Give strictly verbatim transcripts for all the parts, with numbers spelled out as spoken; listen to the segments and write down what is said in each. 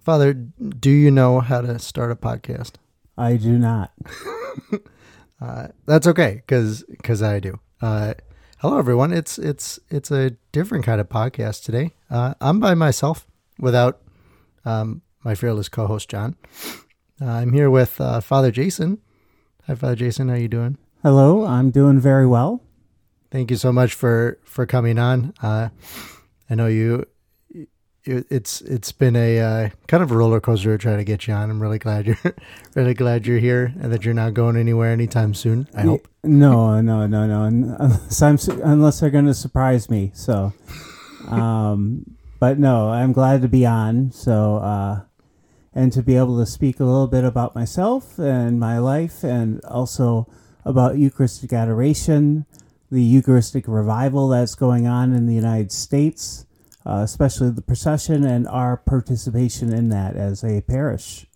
Father, do you know how to start a podcast? I do not. uh, that's okay, because because I do. Uh, hello, everyone. It's it's it's a different kind of podcast today. Uh, I'm by myself without um, my fearless co-host John. Uh, I'm here with uh, Father Jason. Hi, Father Jason. How you doing? Hello. I'm doing very well. Thank you so much for for coming on. Uh, I know you. It's it's been a uh, kind of a roller coaster to try to get you on. I'm really glad you're really glad you're here and that you're not going anywhere anytime soon. I hope. No, no, no, no. Unless I'm unless they're going to surprise me. So, um, but no, I'm glad to be on. So, uh, and to be able to speak a little bit about myself and my life, and also about Eucharistic adoration, the Eucharistic revival that's going on in the United States. Uh, especially the procession and our participation in that as a parish.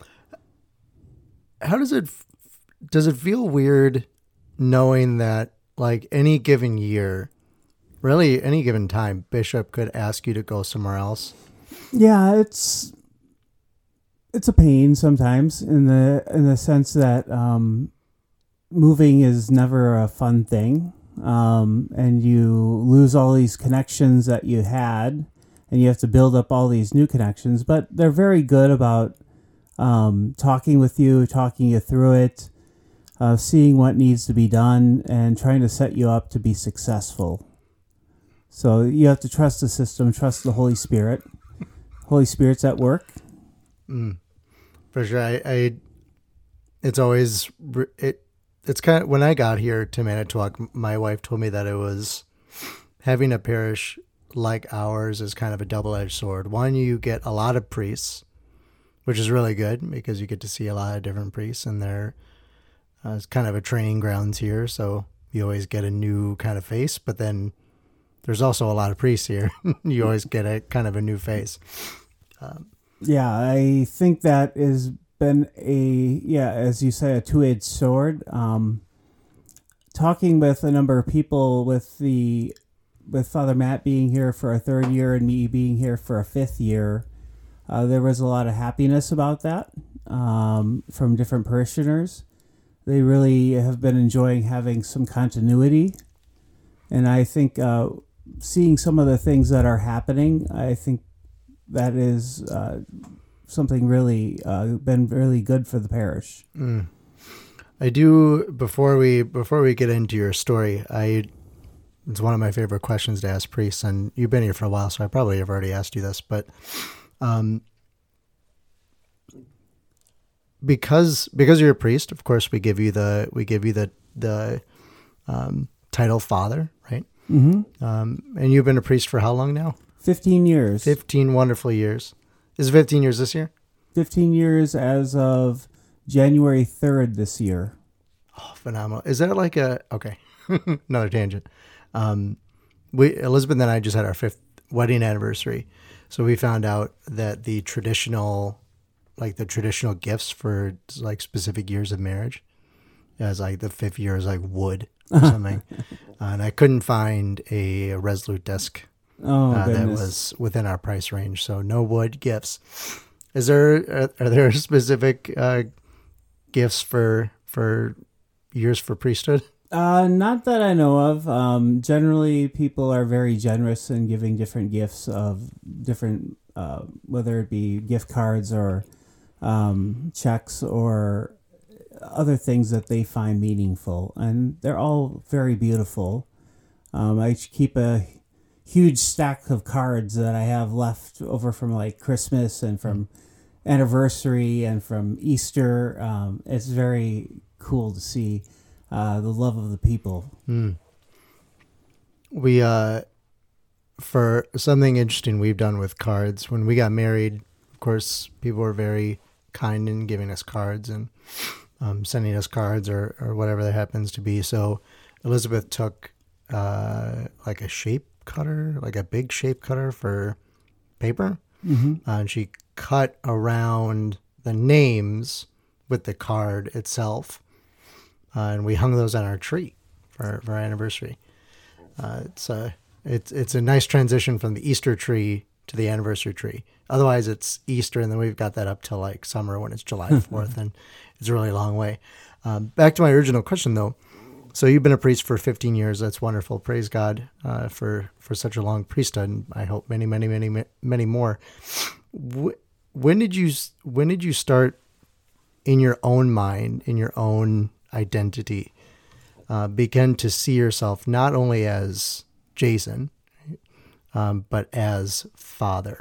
How does it, does it feel weird knowing that like any given year, really any given time, Bishop could ask you to go somewhere else? Yeah, it's, it's a pain sometimes in the, in the sense that um, moving is never a fun thing. Um, and you lose all these connections that you had, and you have to build up all these new connections, but they're very good about um, talking with you, talking you through it, uh, seeing what needs to be done, and trying to set you up to be successful. So you have to trust the system, trust the Holy Spirit. Holy Spirit's at work. Mm, for sure. I, I, it's always, it, It's kind of, when I got here to Manitowoc, my wife told me that it was having a parish like ours is kind of a double-edged sword. One, you get a lot of priests, which is really good because you get to see a lot of different priests, and they're uh, it's kind of a training grounds here, so you always get a new kind of face. But then there's also a lot of priests here. You always get a kind of a new face. Um, yeah, I think that is been a, yeah, as you say, a two-edged sword. Um, talking with a number of people, with the with Father Matt being here for a third year and me being here for a fifth year, uh, there was a lot of happiness about that um, from different parishioners. They really have been enjoying having some continuity, and I think uh, seeing some of the things that are happening, I think that is uh, something really uh, been really good for the parish. Mm. I do, before we before we get into your story, I it's one of my favorite questions to ask priests, and you've been here for a while, so I probably have already asked you this, but um, because because you're a priest, of course, we give you the we give you the the um, title Father, right? Mm-hmm. Um, and you've been a priest for how long now? Fifteen years. Fifteen wonderful years. Is it fifteen years this year? fifteen years as of January third this year. Oh, phenomenal. Is that like a, okay, another tangent. Um, we, Elizabeth and I just had our fifth wedding anniversary. So we found out that the traditional, like the traditional gifts for like specific years of marriage, as like the fifth year is like wood or something. uh, and I couldn't find a, a Resolute disc. Oh, uh, that was within our price range. So no wood gifts. Is there, are, are there specific uh, gifts for, for years for priesthood? Uh, not that I know of. Um, generally, people are very generous in giving different gifts of different, uh, whether it be gift cards or um, checks or other things that they find meaningful. And they're all very beautiful. Um, I keep a huge stack of cards that I have left over from like Christmas and from anniversary and from Easter. Um, it's very cool to see uh, the love of the people. Mm. We, uh, for something interesting we've done with cards, when we got married, of course, people were very kind in giving us cards and um, sending us cards or, or whatever that happens to be. So Elizabeth took uh, like a shape cutter, like a big shape cutter for paper. Mm-hmm. Uh, and she cut around the names with the card itself. Uh, and we hung those on our tree for, for our anniversary. Uh, it's a, it's, it's a nice transition from the Easter tree to the anniversary tree. Otherwise, it's Easter, and then we've got that up till like summer when it's July fourth, and it's a really long way. Um, back to my original question, though. So you've been a priest for fifteen years. That's wonderful. Praise God uh, for for such a long priesthood. And I hope many, many, many, many more. When did you when did you start in your own mind, in your own identity, uh, begin to see yourself not only as Jason, um, but as father?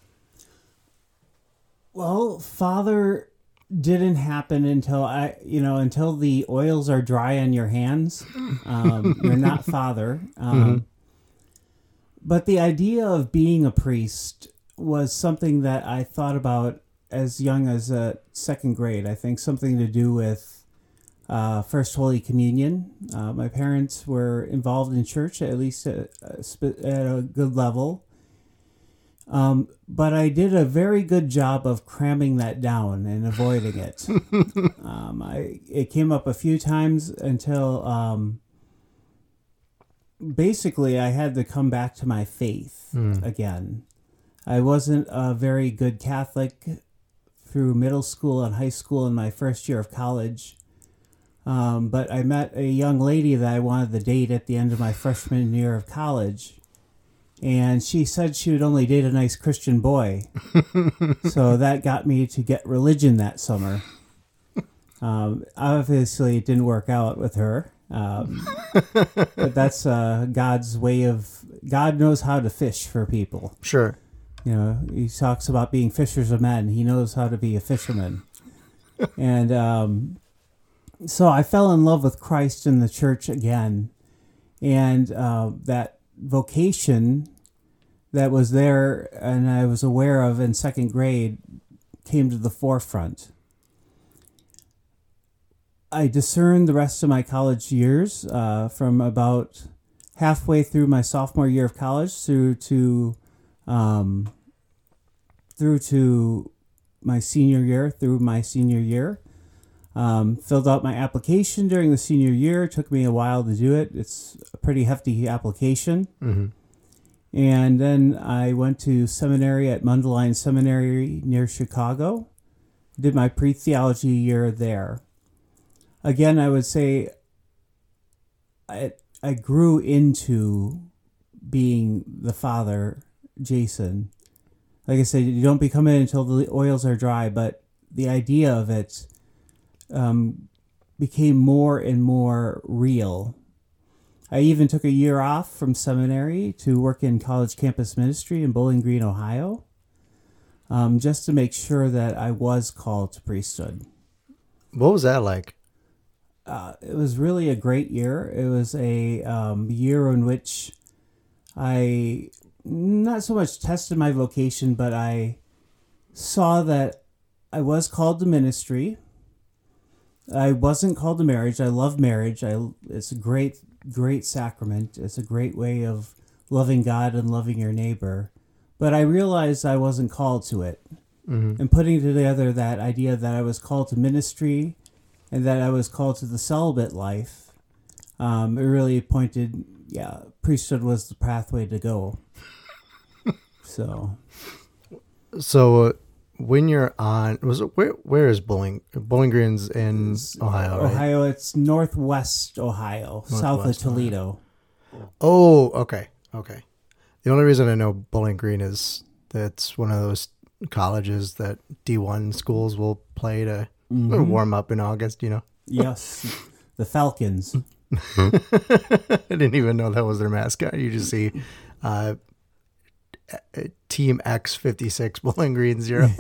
Well, father didn't happen until I, you know, until the oils are dry on your hands. Um, you're not father. Um, mm-hmm. But the idea of being a priest was something that I thought about as young as uh, second grade. I think something to do with uh, First Holy Communion. Uh, my parents were involved in church, at least at, at a good level. Um, but I did a very good job of cramming that down and avoiding it. um, I it came up a few times until um, basically I had to come back to my faith mm. again. I wasn't a very good Catholic through middle school and high school and my first year of college. Um, but I met a young lady that I wanted to date at the end of my freshman year of college. And she said she would only date a nice Christian boy. So that got me to get religion that summer. Um, obviously, it didn't work out with her. Um, but that's uh, God's way of... God knows how to fish for people. Sure. You know, he talks about being fishers of men. He knows how to be a fisherman. And um, so I fell in love with Christ in the church again. And uh, that vocation that was there and I was aware of in second grade came to the forefront. I discerned the rest of my college years uh, from about halfway through my sophomore year of college through to um, through to my senior year, through my senior year. Um, filled out my application during the senior year. It took me a while to do it. It's a pretty hefty application. Mm-hmm. And then I went to seminary at Mundelein Seminary near Chicago. Did my pre-theology year there. Again, I would say I, I grew into being the father, Jason. Like I said, you don't become it until the oils are dry, but the idea of it Um, became more and more real. I even took a year off from seminary to work in college campus ministry in Bowling Green, Ohio, um, just to make sure that I was called to priesthood. What was that like? Uh, it was really a great year. It was a um, year in which I not so much tested my vocation, but I saw that I was called to ministry. I wasn't called to marriage. I love marriage. I, it's a great, great sacrament. It's a great way of loving God and loving your neighbor. But I realized I wasn't called to it. Mm-hmm. And putting together that idea that I was called to ministry and that I was called to the celibate life, um, it really pointed, yeah, priesthood was the pathway to go. so. So... Uh... When you're on, was it where? Where is Bowling? Bowling Green's in Ohio, right? Ohio, it's northwest Ohio, northwest south of Toledo. Ohio. Oh, okay, okay. The only reason I know Bowling Green is that's one of those colleges that D one schools will play to mm-hmm. warm up in August. You know. Yes, the Falcons. I didn't even know that was their mascot. You just see. Uh, Team X fifty-six Bowling Green zero.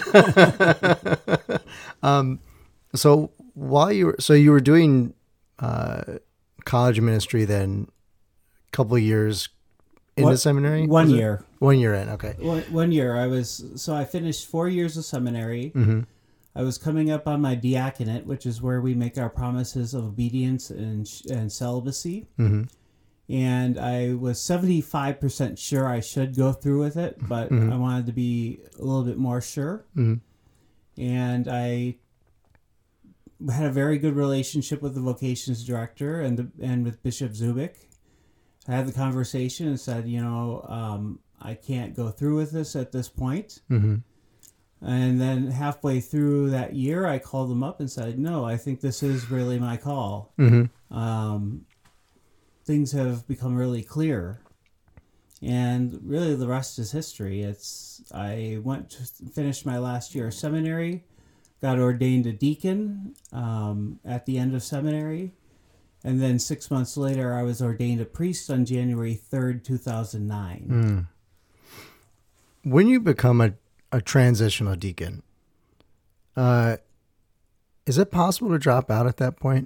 um, so while you were, so you were doing uh, college ministry then a couple of years in what, the seminary? One year. It? One year in, okay. One, one year. I was, so I finished four years of seminary. Mm-hmm. I was coming up on my diaconate, which is where we make our promises of obedience and, and celibacy. Mm-hmm. And I was seventy-five percent sure I should go through with it, but mm-hmm. I wanted to be a little bit more sure. Mm-hmm. And I had a very good relationship with the vocations director and the, and with Bishop Zubik. I had the conversation and said, you know, um, I can't go through with this at this point. Mm-hmm. And then halfway through that year, I called them up and said, no, I think this is really my call. Mm-hmm. Um, things have become really clear. And really the rest is history. It's I went to finished my last year of seminary, got ordained a deacon um, at the end of seminary. And then six months later, I was ordained a priest on January third, two thousand nine. Mm. When you become a a transitional deacon, uh, is it possible to drop out at that point?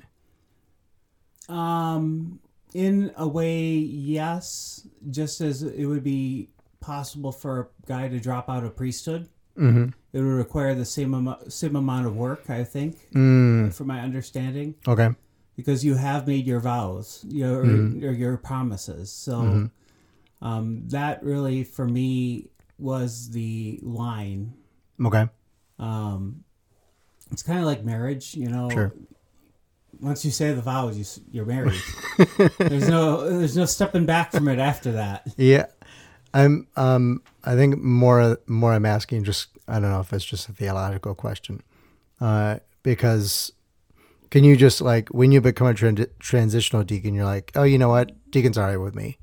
Um, in a way, yes. Just as it would be possible for a guy to drop out of priesthood, mm-hmm. it would require the same amount, same amount of work, I think, mm. from my understanding. Okay. Because you have made your vows, your mm-hmm. or, or your promises. So mm-hmm. um, that really, for me, was the line. Okay. Um, it's kind of like marriage, you know. Sure. Once you say the vows, you, you're married. there's no there's no stepping back from it after that. Yeah, I'm. Um, I think more more I'm asking just I don't know if it's just a theological question, uh, because can you just like when you become a tran- transitional deacon, you're like, oh, you know what, deacon's all right with me.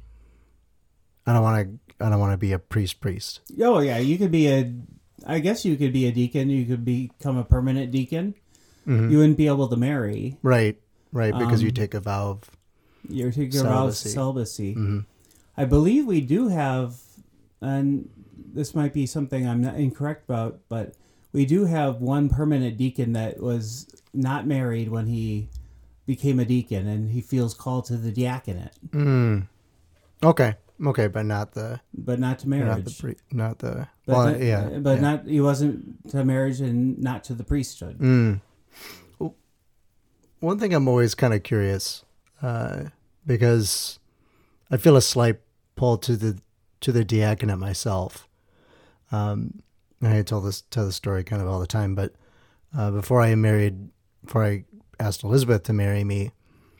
I don't want to. I don't want to be a priest. Priest. Oh yeah, you could be a. I guess you could be a deacon. You could become a permanent deacon. Mm-hmm. You wouldn't be able to marry. Right. Right. Because um, you take a vow of you're taking a vow of celibacy. Mm-hmm. I believe we do have, and this might be something I'm not incorrect about, but we do have one permanent deacon that was not married when he became a deacon, and he feels called to the diaconate. Mm. Okay. Okay, but not the, but not to marriage, not the, pre, not the, but well, not, yeah, but yeah. not he wasn't to marriage and not to the priesthood. Mm. Well, one thing I'm always kind of curious, uh, because I feel a slight pull to the to the diaconate myself. Um, I tell this tell the story kind of all the time, but uh, before I married, before I asked Elizabeth to marry me.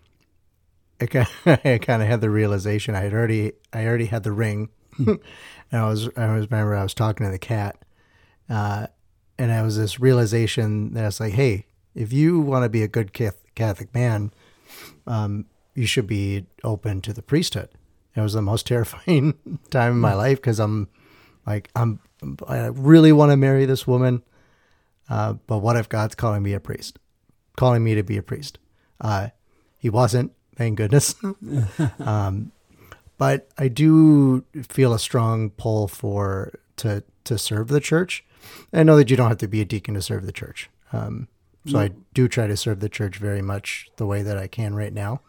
I kind of had the realization I had already I already had the ring, and I was I was remember I was talking to the cat, uh, and I was this realization that I was like, hey, if you want to be a good Catholic man, um, you should be open to the priesthood. It was the most terrifying time in my life because I'm like I'm I really want to marry this woman, uh, but what if God's calling me a priest, calling me to be a priest? Uh, he wasn't. Thank goodness. um, but I do feel a strong pull for to to serve the church. I know that you don't have to be a deacon to serve the church. Um, so I do try to serve the church very much the way that I can right now.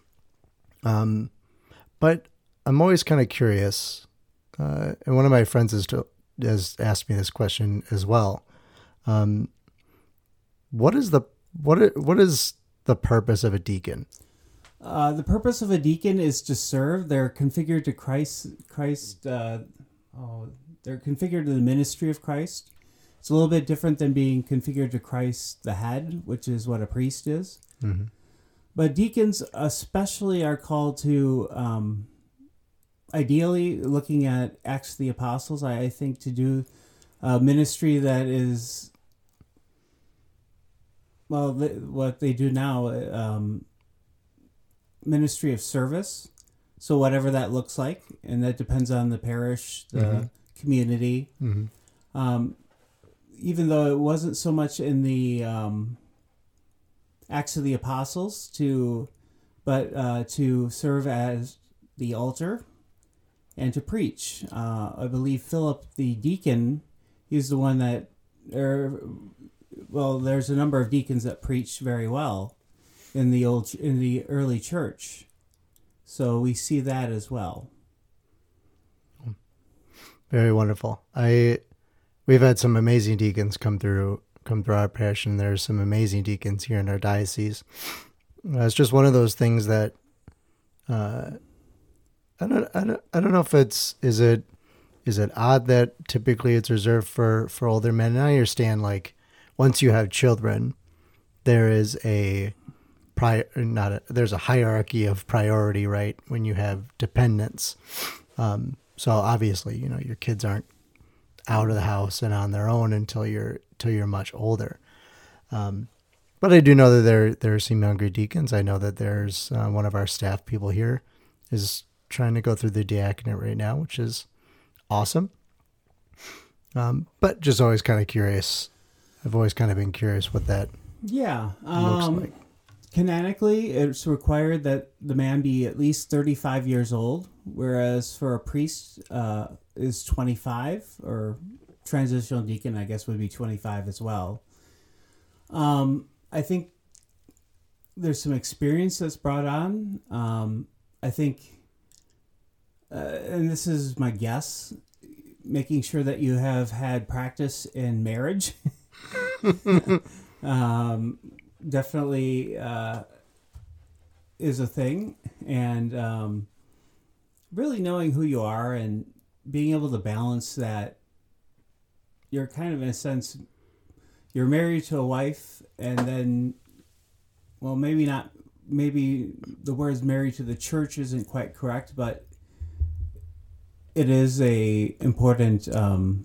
Um, but I'm always kind of curious. Uh, and one of my friends has, to, has asked me this question as well. Um, what is the what what is the purpose of a deacon? Uh, the purpose of a deacon is to serve. They're configured to Christ. Christ. Uh, oh, they're configured to the ministry of Christ. It's a little bit different than being configured to Christ, the head, which is what a priest is. Mm-hmm. But deacons, especially, are called to, um, ideally, looking at Acts of the Apostles, I, I think, to do a ministry that is, well, th- what they do now. Um, ministry of service, so whatever that looks like, and that depends on the parish, the mm-hmm. community. Mm-hmm. Um, even though it wasn't so much in the um, Acts of the Apostles, to, but uh, to serve as the altar and to preach. Uh, I believe Philip the deacon, he's the one that, er, well, there's a number of deacons that preach very well in the old in the early church, so we see that as well. Very wonderful. I we've had some amazing deacons come through come through our parish, and there's some amazing deacons here in our diocese. Uh, it's just one of those things that uh, I don't I don't I don't know if it's is it is it odd that typically it's reserved for for older men. And I understand, like, once you have children, there is a Pri- not a, there's a hierarchy of priority, right? When you have dependents, um, so obviously, you know, your kids aren't out of the house and on their own until you're until you're much older. Um, but I do know that there there are some younger deacons. I know that there's uh, one of our staff people here is trying to go through the diaconate right now, which is awesome. Um, but just always kind of curious. I've always kind of been curious what that yeah looks um, like. Canonically, it's required that the man be at least thirty-five years old, whereas for a priest uh, is twenty-five, or transitional deacon, I guess, would be twenty-five as well. Um, I think there's some experience that's brought on. Um, I think, uh, and this is my guess, making sure that you have had practice in marriage. um, definitely uh, is a thing. And um, really knowing who you are and being able to balance that. You're kind of, in a sense, you're married to a wife, and then, well, maybe not, maybe the words married to the church isn't quite correct, but it is a important um,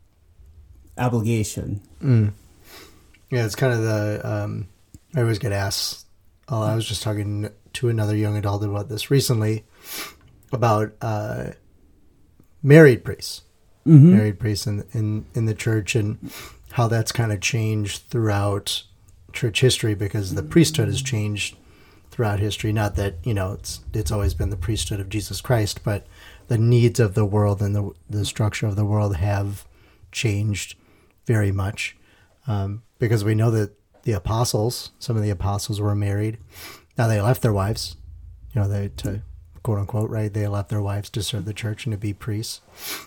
obligation. Mm. Yeah, it's kind of the, um, I always get asked, oh, I was just talking to another young adult about this recently, about uh, married priests, mm-hmm. married priests in, in, in the church, and how that's kind of changed throughout church history, because the priesthood has changed throughout history. Not that, you know, it's it's always been the priesthood of Jesus Christ, but the needs of the world and the the structure of the world have changed very much. Um, because we know that the apostles, some of the apostles were married. Now they left their wives, you know, they to quote unquote, right? They left their wives to serve the church and to be priests.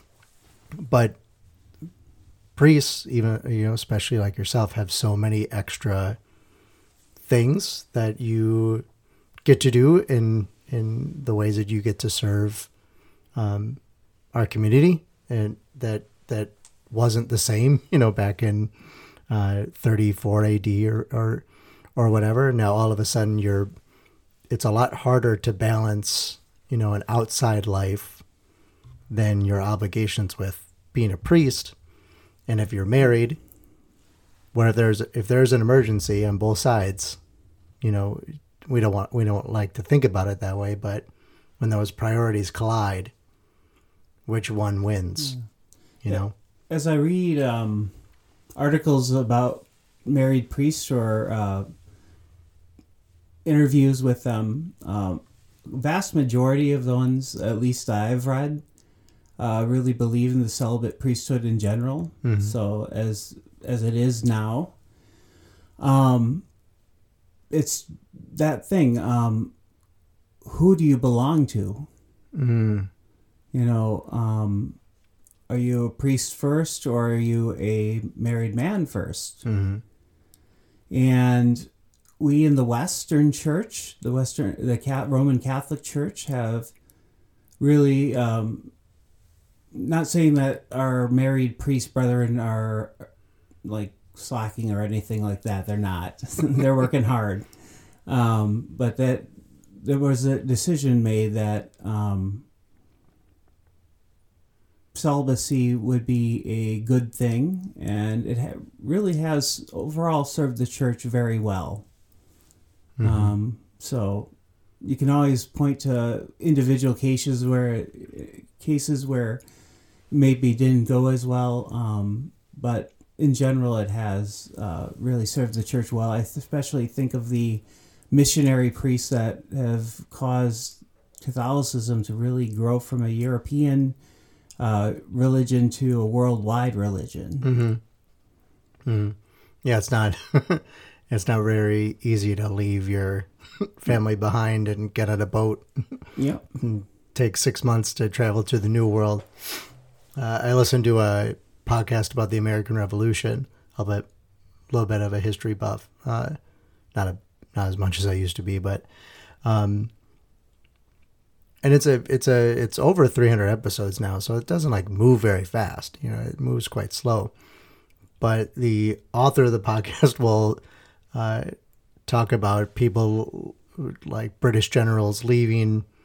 But priests, even, you know, especially like yourself, have so many extra things that you get to do in in the ways that you get to serve um, our community, and that that wasn't the same, you know, back in uh, thirty-four A D or, or or whatever. Now all of a sudden you're, it's a lot harder to balance, you know, an outside life than your obligations with being a priest. And if you're married, where if there's if there's an emergency on both sides, you know, we don't want we don't like to think about it that way, but when those priorities collide, which one wins? You yeah. know? As I read um, articles about married priests or uh, interviews with them, um, vast majority of the ones, at least I've read, Uh, really believe in the celibate priesthood in general. Mm-hmm. So as as it is now, um, it's that thing. Um, who do you belong to? Mm. You know, um, are you a priest first, or are you a married man first? Mm-hmm. And we in the Western Church, the Western, the Roman Catholic Church, have really. Um, Not saying that our married priest brethren are like slacking or anything like that. They're not. They're working hard. Um, but that there was a decision made that um, celibacy would be a good thing, and it ha- really has overall served the church very well. Mm-hmm. Um, so you can always point to individual cases where cases where maybe didn't go as well, um, but in general it has uh, really served the church well. I especially think of the missionary priests that have caused Catholicism to really grow from a European uh, religion to a worldwide religion. Mm-hmm. Mm-hmm. Yeah, it's not it's not very easy to leave your family behind and get on a boat. Yep. And take six months to travel to the New World. Uh, I listened to a podcast about the American Revolution, a bit, little bit of a history buff, uh, not a not as much as I used to be, but, um, and it's a it's a it's over three hundred episodes now, so it doesn't like move very fast. You know, it moves quite slow. But the author of the podcast will uh, talk about people like British generals leaving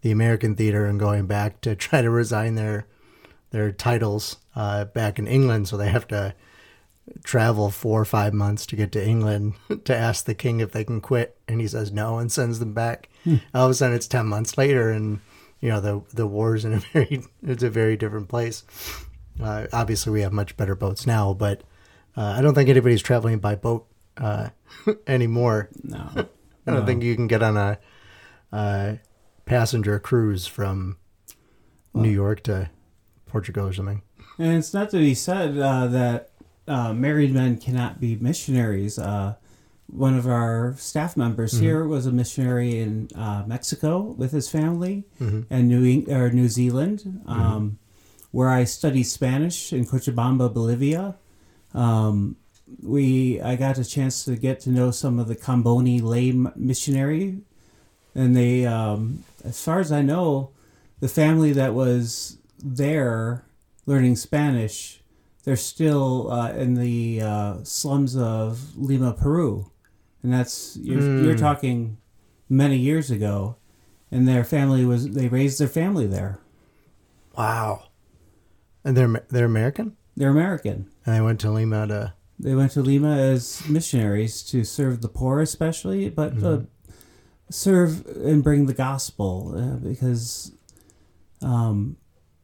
the American theater and going back to try to resign their their titles uh, back in England, so they have to travel four or five months to get to England to ask the king if they can quit, and he says no and sends them back. Hmm. All of a sudden, it's ten months later, and you know the the war's in a very it's a very different place. Uh, obviously, we have much better boats now, but uh, I don't think anybody's traveling by boat uh, anymore. No, I don't no. think you can get on a, a passenger cruise from well, New York to Portugal or something. And it's not to be said uh, that uh, married men cannot be missionaries. Uh, one of our staff members mm-hmm. here was a missionary in uh, Mexico with his family mm-hmm. and New or New Zealand, um, mm-hmm. where I studied Spanish in Cochabamba, Bolivia. Um, we I got a chance to get to know some of the Camboni lay missionary, and they, um, as far as I know, the family that was there learning Spanish, they're still uh, in the uh, slums of Lima, Peru. And that's, you're, mm. you're talking many years ago. And their family was, they raised their family there. Wow. And they're they're American? They're American. And they went to Lima to... They went to Lima as missionaries to serve the poor especially, but mm-hmm. uh, serve and bring the gospel uh, because um,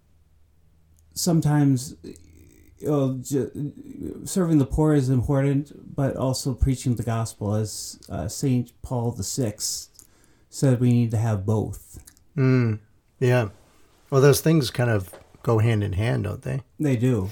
sometimes... Well, ju- serving the poor is important, but also preaching the gospel, as uh, Saint Paul the Sixth said, we need to have both. Mm, yeah. Well, those things kind of go hand in hand, don't they? They do.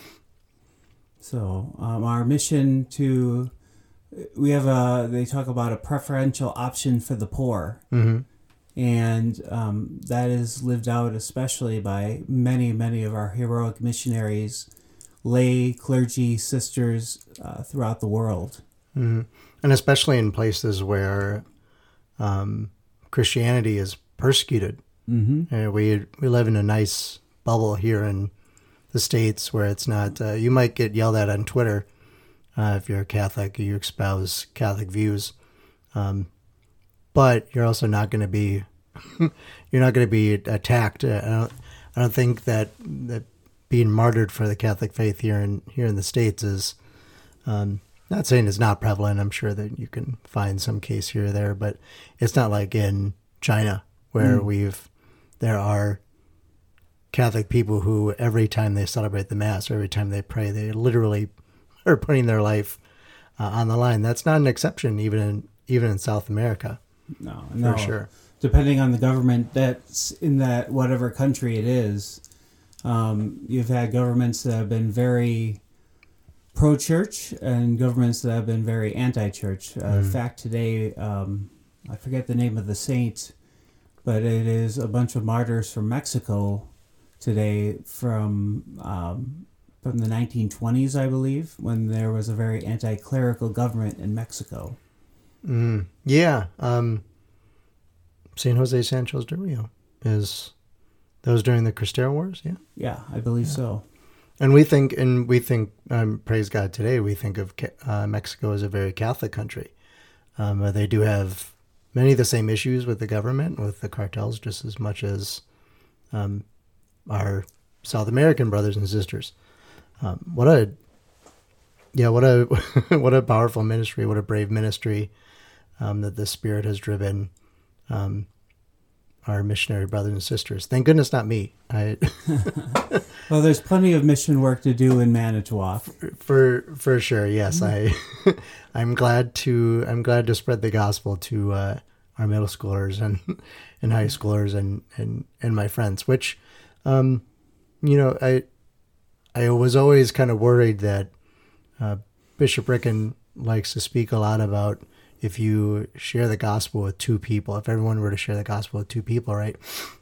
So um, our mission to, we have a, they talk about a preferential option for the poor. Mm-hmm. And um, that is lived out especially by many, many of our heroic missionaries, lay clergy sisters uh, throughout the world. Mm-hmm. And especially in places where um, Christianity is persecuted. Mm-hmm. And we we live in a nice bubble here in the States where it's not, uh, you might get yelled at on Twitter uh, if you're a Catholic, you espouse Catholic views. Um, but you're also not going to be, you're not going to be attacked. Uh, I don't, I don't think that, that being martyred for the Catholic faith here in here in the States is, um, not saying it's not prevalent. I'm sure that you can find some case here or there, but it's not like in China where mm. we've there are Catholic people who every time they celebrate the Mass or every time they pray, they literally are putting their life uh, on the line. That's not an exception, even in even in South America. No, no, for sure. Depending on the government that's in that whatever country it is. Um, you've had governments that have been very pro-church and governments that have been very anti-church. Uh, mm. In fact, today, um, I forget the name of the saint, but it is a bunch of martyrs from Mexico today from um, from the nineteen twenties, I believe, when there was a very anti-clerical government in Mexico. Mm. Yeah. Um, Saint Jose Sanchez de Rio is... Those during the Cristero Wars, yeah? Yeah, I believe yeah. so. And we think, and we think, um, praise God today, we think of uh, Mexico as a very Catholic country. Um, but they do have many of the same issues with the government, with the cartels, just as much as um, our South American brothers and sisters. Um, what a, yeah, what a, what a powerful ministry, what a brave ministry um, that the Spirit has driven um our missionary brothers and sisters. Thank goodness not me. I Well, there's plenty of mission work to do in Manitowoc. For for, for sure, yes. Mm-hmm. I I'm glad to I'm glad to spread the gospel to uh, our middle schoolers and and high schoolers and, and, and my friends, which um you know, I I was always kind of worried that uh, Bishop Ricken likes to speak a lot about if you share the gospel with two people, if everyone were to share the gospel with two people, right?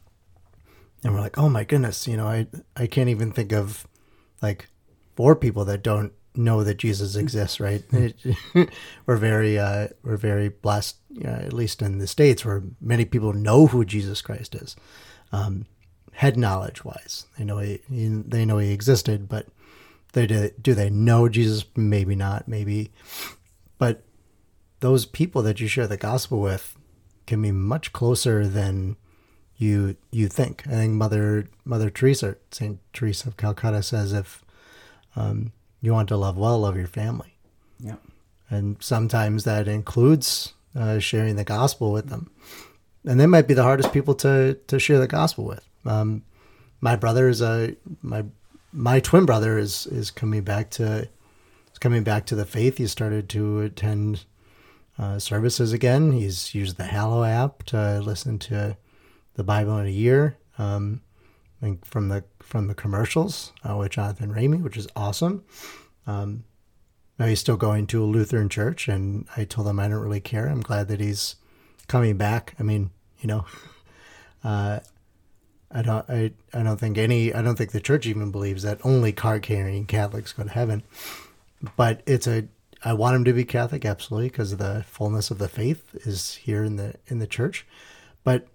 And we're like, oh my goodness, you know, I I can't even think of like four people that don't know that Jesus exists, right? we're very uh, we're very blessed, you know, at least in the States, where many people know who Jesus Christ is, um, head knowledge wise. They know he, they know he existed, but they do, do they know Jesus? Maybe not, maybe, but those people that you share the gospel with can be much closer than you you think. I think Mother Mother Teresa, Saint Teresa of Calcutta, says if um, you want to love well, love your family. Yeah. And sometimes that includes uh, sharing the gospel with them. And they might be the hardest people to, to share the gospel with. Um, my brother is a my my twin brother is is coming back to is coming back to the faith. He started to attend uh, services again. He's used the Hallow app to listen to the Bible in a year. Um, I think from the from the commercials uh, with Jonathan Ramey, which is awesome. Um, now he's still going to a Lutheran church, and I told him I don't really care. I'm glad that he's coming back. I mean, you know, uh, I don't, I, I don't think any, I don't think the church even believes that only card-carrying Catholics go to heaven. But it's a, I want him to be Catholic, absolutely, because the fullness of the faith is here in the in the church. But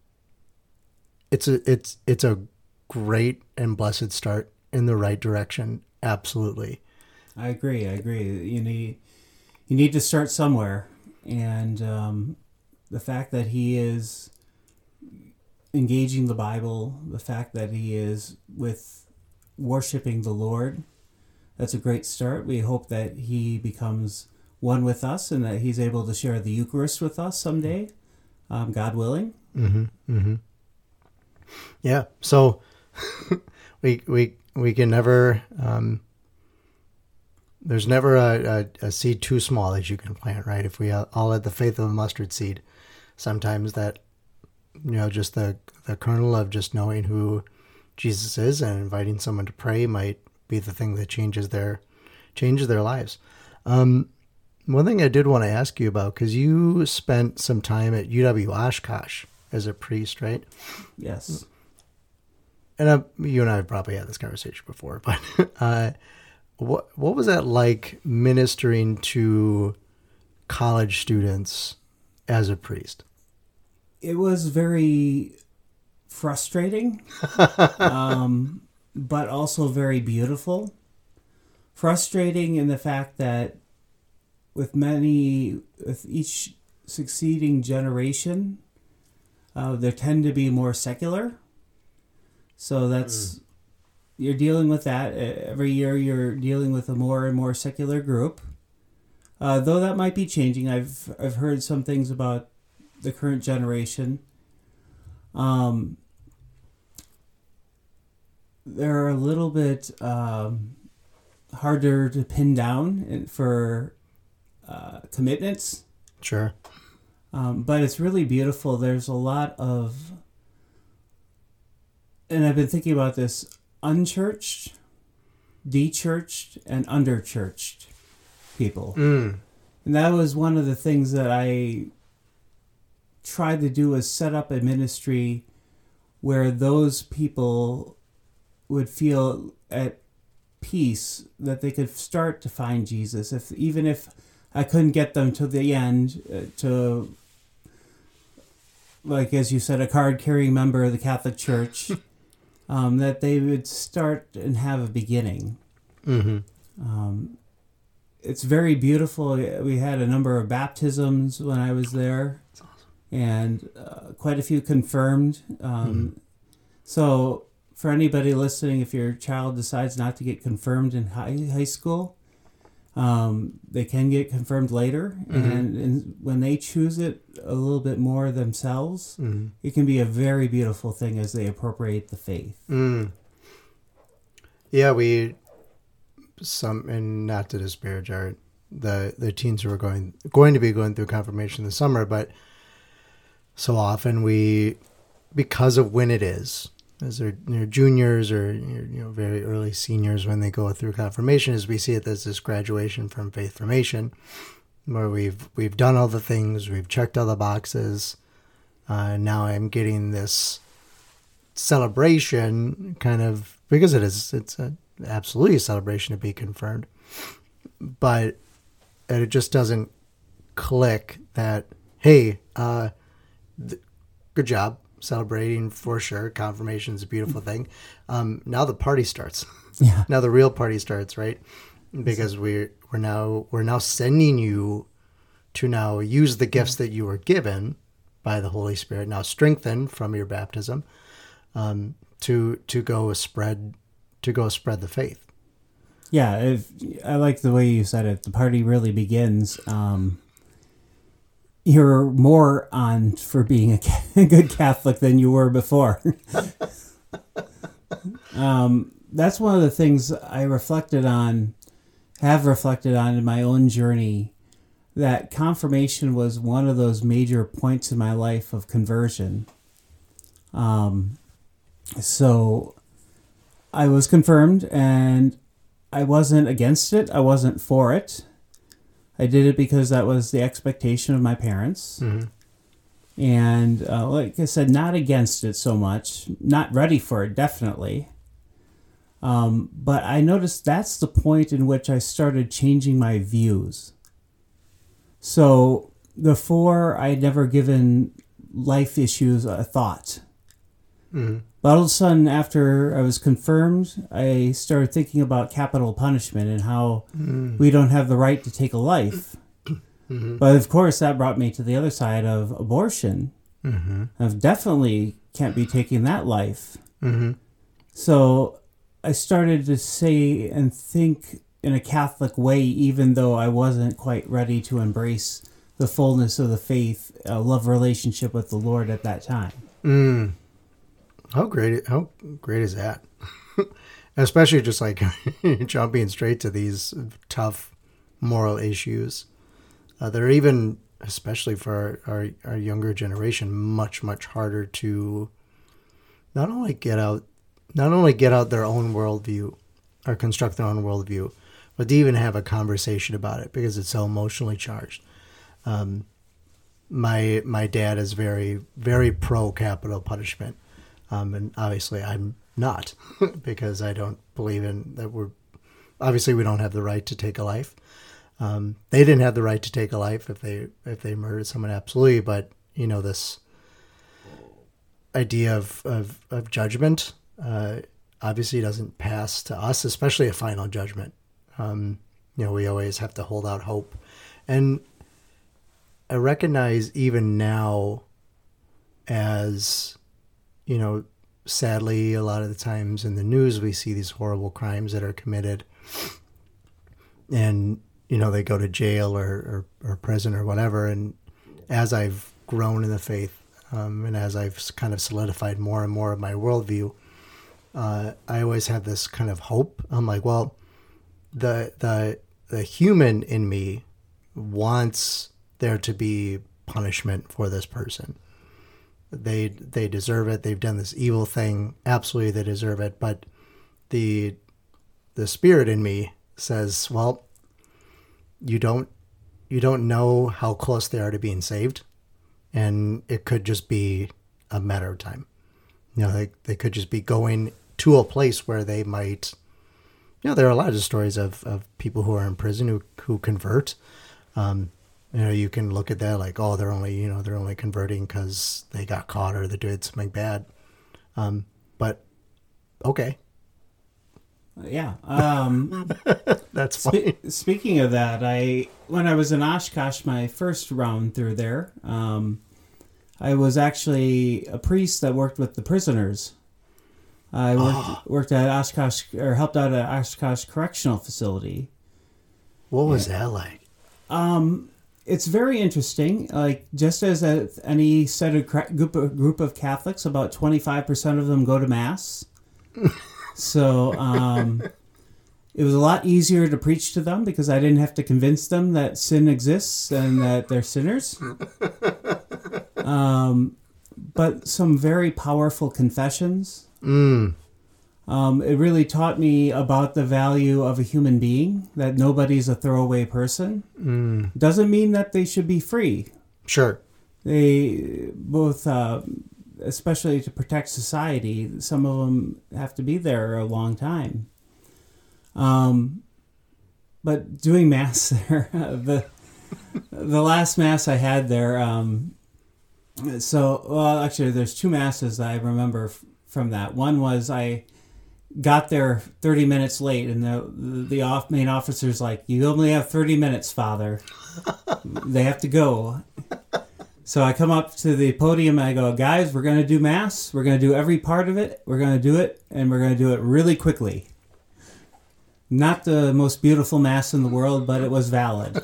it's a, it's, it's a great and blessed start in the right direction, absolutely. I agree. I agree. You need you need to start somewhere, and um, the fact that he is engaging the Bible, the fact that he is with worshiping the Lord, that's a great start. We hope that he becomes one with us and that he's able to share the Eucharist with us someday, um, God willing. Mm-hmm. Mm-hmm. Yeah. So we we we can never. Um, There's never a, a, a seed too small that you can plant, right? If we all had the faith of a mustard seed, sometimes that, you know, just the, the kernel of just knowing who Jesus is and inviting someone to pray might be the thing that changes their changes their lives. Um, one thing I did want to ask you about, because you spent some time at U W Oshkosh as a priest, right? Yes. And I, you and I have probably had this conversation before, but uh, What what was that like ministering to college students as a priest? It was very frustrating, um, but also very beautiful. Frustrating in the fact that with many, with each succeeding generation, uh, there tend to be more secular. So that's... Mm. You're dealing with that. Every year you're dealing with a more and more secular group. Uh, though that might be changing. I've I've heard some things about the current generation. Um, they're a little bit um, harder to pin down for uh, commitments. Sure. Um, but it's really beautiful. There's a lot of... And I've been thinking about this... unchurched, de-churched, and under-churched people. Mm. And that was one of the things that I tried to do, was set up a ministry where those people would feel at peace, that they could start to find Jesus. If even if I couldn't get them to the end, uh, to, like as you said, a card-carrying member of the Catholic Church, Um, that they would start and have a beginning. Mm-hmm. Um, it's very beautiful. We had a number of baptisms when I was there. That's awesome. And uh, quite a few confirmed. Um, mm-hmm. So for anybody listening, if your child decides not to get confirmed in high, high school, um, they can get confirmed later. Mm-hmm. And, and when they choose it a little bit more themselves, mm-hmm. it can be a very beautiful thing as they appropriate the faith. Mm. Yeah, we, some, and not to disparage our, the, the teens who are going, going to be going through confirmation this summer, but so often we, because of when it is, as they're, they're juniors or you know very early seniors when they go through confirmation, as we see it as this graduation from faith formation, where we've we've done all the things, we've checked all the boxes. Uh, now I'm getting this celebration, kind of, because it is it's a, absolutely a celebration to be confirmed, but it just doesn't click that hey, uh, th- good job. Celebrating for sure. Confirmation is a beautiful thing. Um, now the party starts. Yeah. Now the real party starts, right? Because we're we're now we're now sending you to now use the gifts that you were given by the Holy Spirit, now strengthened from your baptism, um, to to go spread to go spread the faith. Yeah, if, I like the way you said it. The party really begins. Um, you're more on for being a, a good Catholic than you were before. um, that's one of the things I reflected on, have reflected on in my own journey, that confirmation was one of those major points in my life of conversion. Um, so I was confirmed, and I wasn't against it. I wasn't for it. I did it because that was the expectation of my parents. Mm-hmm. And uh, like I said, not against it so much. Not ready for it, definitely. Um, but I noticed that's the point in which I started changing my views. So before, I'd never given life issues a thought. Mm-hmm. But all of a sudden, after I was confirmed, I started thinking about capital punishment and how mm. we don't have the right to take a life. Mm-hmm. But of course, that brought me to the other side of abortion. Mm-hmm. I definitely can't be taking that life. Mm-hmm. So I started to say and think in a Catholic way, even though I wasn't quite ready to embrace the fullness of the faith, a love relationship with the Lord at that time. Mm. How great! How great is that? Especially just like jumping straight to these tough moral issues. Uh, they're even, especially for our, our, our younger generation, much much harder to not only get out, not only get out their own worldview, or construct their own worldview, but to even have a conversation about it because it's so emotionally charged. Um, my my dad is very very pro capital punishment. Um, and obviously I'm not because I don't believe in that. We're obviously we don't have the right to take a life. Um, they didn't have the right to take a life if they if they murdered someone, absolutely. But you know, this idea of of, of judgment uh, obviously doesn't pass to us, especially a final judgment. Um, you know, we always have to hold out hope, and I recognize even now as, you know, sadly, a lot of the times in the news, we see these horrible crimes that are committed and, you know, they go to jail or, or, or prison or whatever. And as I've grown in the faith um, and as I've kind of solidified more and more of my worldview, uh, I always have this kind of hope. I'm like, well, the, the, the human in me wants there to be punishment for this person. They they deserve it. They've done this evil thing. Absolutely, they deserve it. But the the spirit in me says, well, you don't you don't know how close they are to being saved, and it could just be a matter of time. You know, they they could just be going to a place where they might. You know, there are a lot of stories of, of people who are in prison who who convert. Um, You know, you can look at that like, oh, they're only, you know, they're only converting because they got caught or they did something bad. Um, but okay, yeah. Um, that's fine. Spe- speaking of that, I when I was in Oshkosh, my first round through there, um, I was actually a priest that worked with the prisoners. I worked, oh. worked at Oshkosh or helped out at Oshkosh Correctional Facility. What was yeah. that like? Um. It's very interesting. Like, just as a, any set of group of, group of Catholics, about twenty-five percent of them go to Mass. So um, it was a lot easier to preach to them because I didn't have to convince them that sin exists and that they're sinners. Um, but some very powerful confessions. Mm. Um, it really taught me about the value of a human being, that nobody's a throwaway person. Mm. Doesn't mean that they should be free. Sure. They both, uh, especially to protect society, some of them have to be there a long time. Um, but doing Mass there, the the last Mass I had there, um, so, well, actually, there's two Masses that I remember f- from that. One was I got there thirty minutes late, and the the off main officer's like, "You only have thirty minutes, Father." They have to go. So I come up to the podium and I go, guys, we're going to do Mass. We're going to do every part of it. We're going to do it, and we're going to do it really quickly. Not the most beautiful Mass in the world, but it was valid.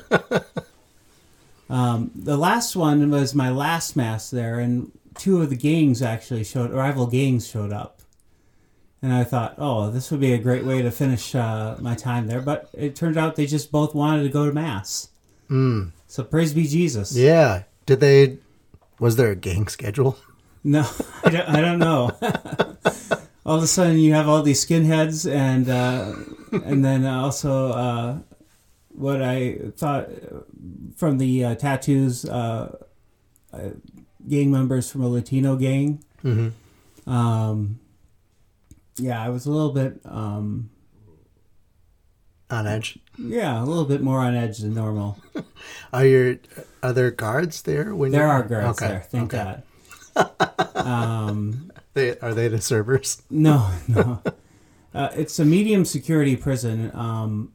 um, the last one was my last Mass there, and two of the gangs actually showed, rival gangs showed up. And I thought, oh, this would be a great way to finish uh, my time there. But it turned out they just both wanted to go to Mass. Mm. So praise be Jesus. Yeah. Did they, was there a gang schedule? No, I don't, I don't know. All of a sudden you have all these skinheads and uh, and then also uh, what I thought from the uh, tattoos, uh, uh, gang members from a Latino gang. Mm-hmm. Um, yeah, I was a little bit... Um, on edge? Yeah, a little bit more on edge than normal. Are your are there guards there? When there you... are guards okay. there, thank okay. God. um, they, are they the servers? No, no. Uh, it's a medium security prison, um,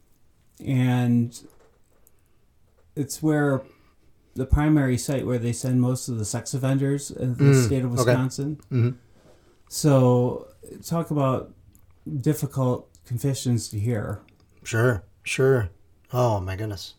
and it's where the primary site where they send most of the sex offenders in the mm, state of Wisconsin. Okay. Mm-hmm. So talk about difficult confessions to hear. Sure, sure. Oh my goodness.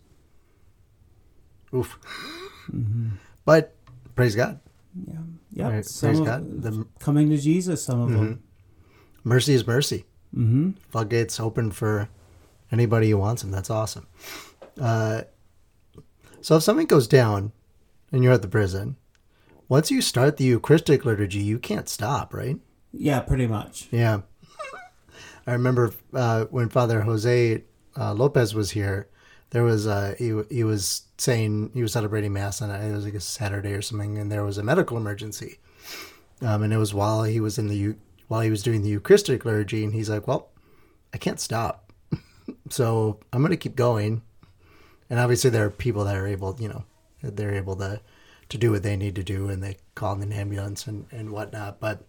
Oof. Mm-hmm. But praise God. Yeah. Yeah. Right, praise God. The, coming to Jesus, some of mm-hmm. them. Mercy is mercy. Mm-hmm. Floodgates open for anybody who wants them. That's awesome. Uh, so if something goes down and you're at the prison, once you start the Eucharistic liturgy, you can't stop, right? Yeah, pretty much. Yeah. I remember uh, when Father Jose uh, Lopez was here, there was uh, he he was saying he was celebrating Mass on it was like a Saturday or something, and there was a medical emergency, um, and it was while he was in the while he was doing the Eucharistic liturgy, and he's like, "Well, I can't stop, so I'm going to keep going." And obviously, there are people that are able, you know, they're able to to do what they need to do, and they call an ambulance and, and whatnot, but.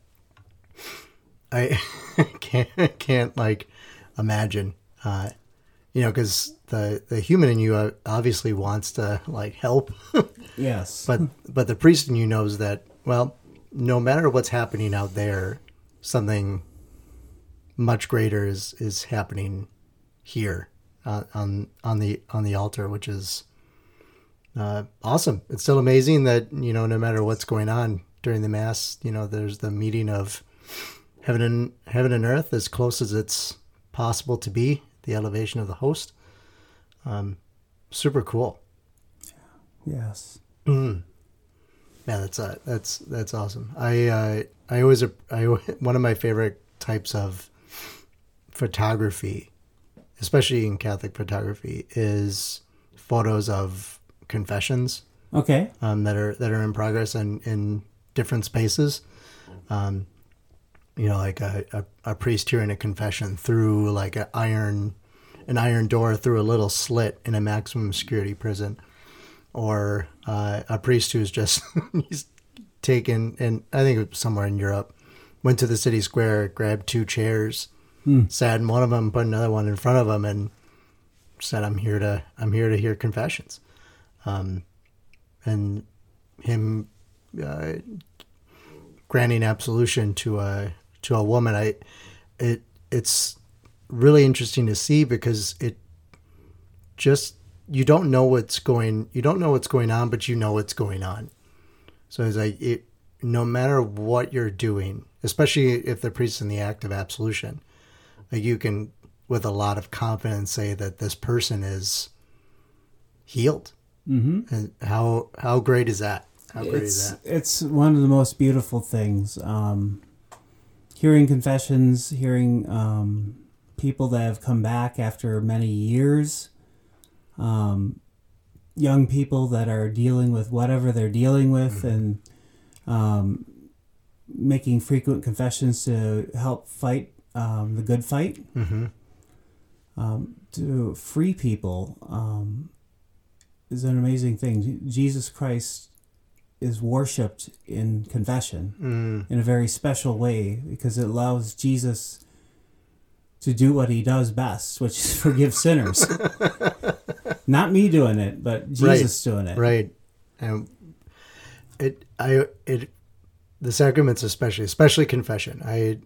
I can't can't like imagine, uh, you know, because the the human in you obviously wants to like help. Yes. But but the priest in you knows that, well, no matter what's happening out there, something much greater is is happening here uh, on on the on the altar, which is uh, awesome. It's still amazing that, you know, no matter what's going on during the Mass, you know, there's the meeting of Heaven and heaven and earth as close as it's possible to be. The elevation of the host, um, super cool. Yes. Mm. Yeah, that's uh, that's that's awesome. I uh, I always I one of my favorite types of photography, especially in Catholic photography, is photos of confessions. Okay. Um, that are that are in progress and in different spaces. Um. You know, like a, a, a priest hearing a confession through like an iron, an iron door through a little slit in a maximum security prison, or uh, a priest who's just he's taken, and I think it was somewhere in Europe, went to the city square, grabbed two chairs, hmm. sat in one of them, put another one in front of him, and said, "I'm here to I'm here to hear confessions," um, and him uh, granting absolution to a. to a woman. I, it, it's really interesting to see because it just, you don't know what's going, you don't know what's going on, but you know what's going on. So it's like, it, no matter what you're doing, especially if the priest's in the act of absolution, like you can, with a lot of confidence, say that this person is healed. Mm-hmm. And how, how great is that? How great it's, is that? It's one of the most beautiful things. Um, Hearing confessions, hearing um, people that have come back after many years, um, young people that are dealing with whatever they're dealing with, mm-hmm. and um, making frequent confessions to help fight um, the good fight, mm-hmm. um, to free people um, is an amazing thing. Jesus Christ is worshipped in confession mm. in a very special way because it allows Jesus to do what he does best, which is forgive sinners. Not me doing it, but Jesus right. doing it. Right. And it I it the sacraments especially especially confession. I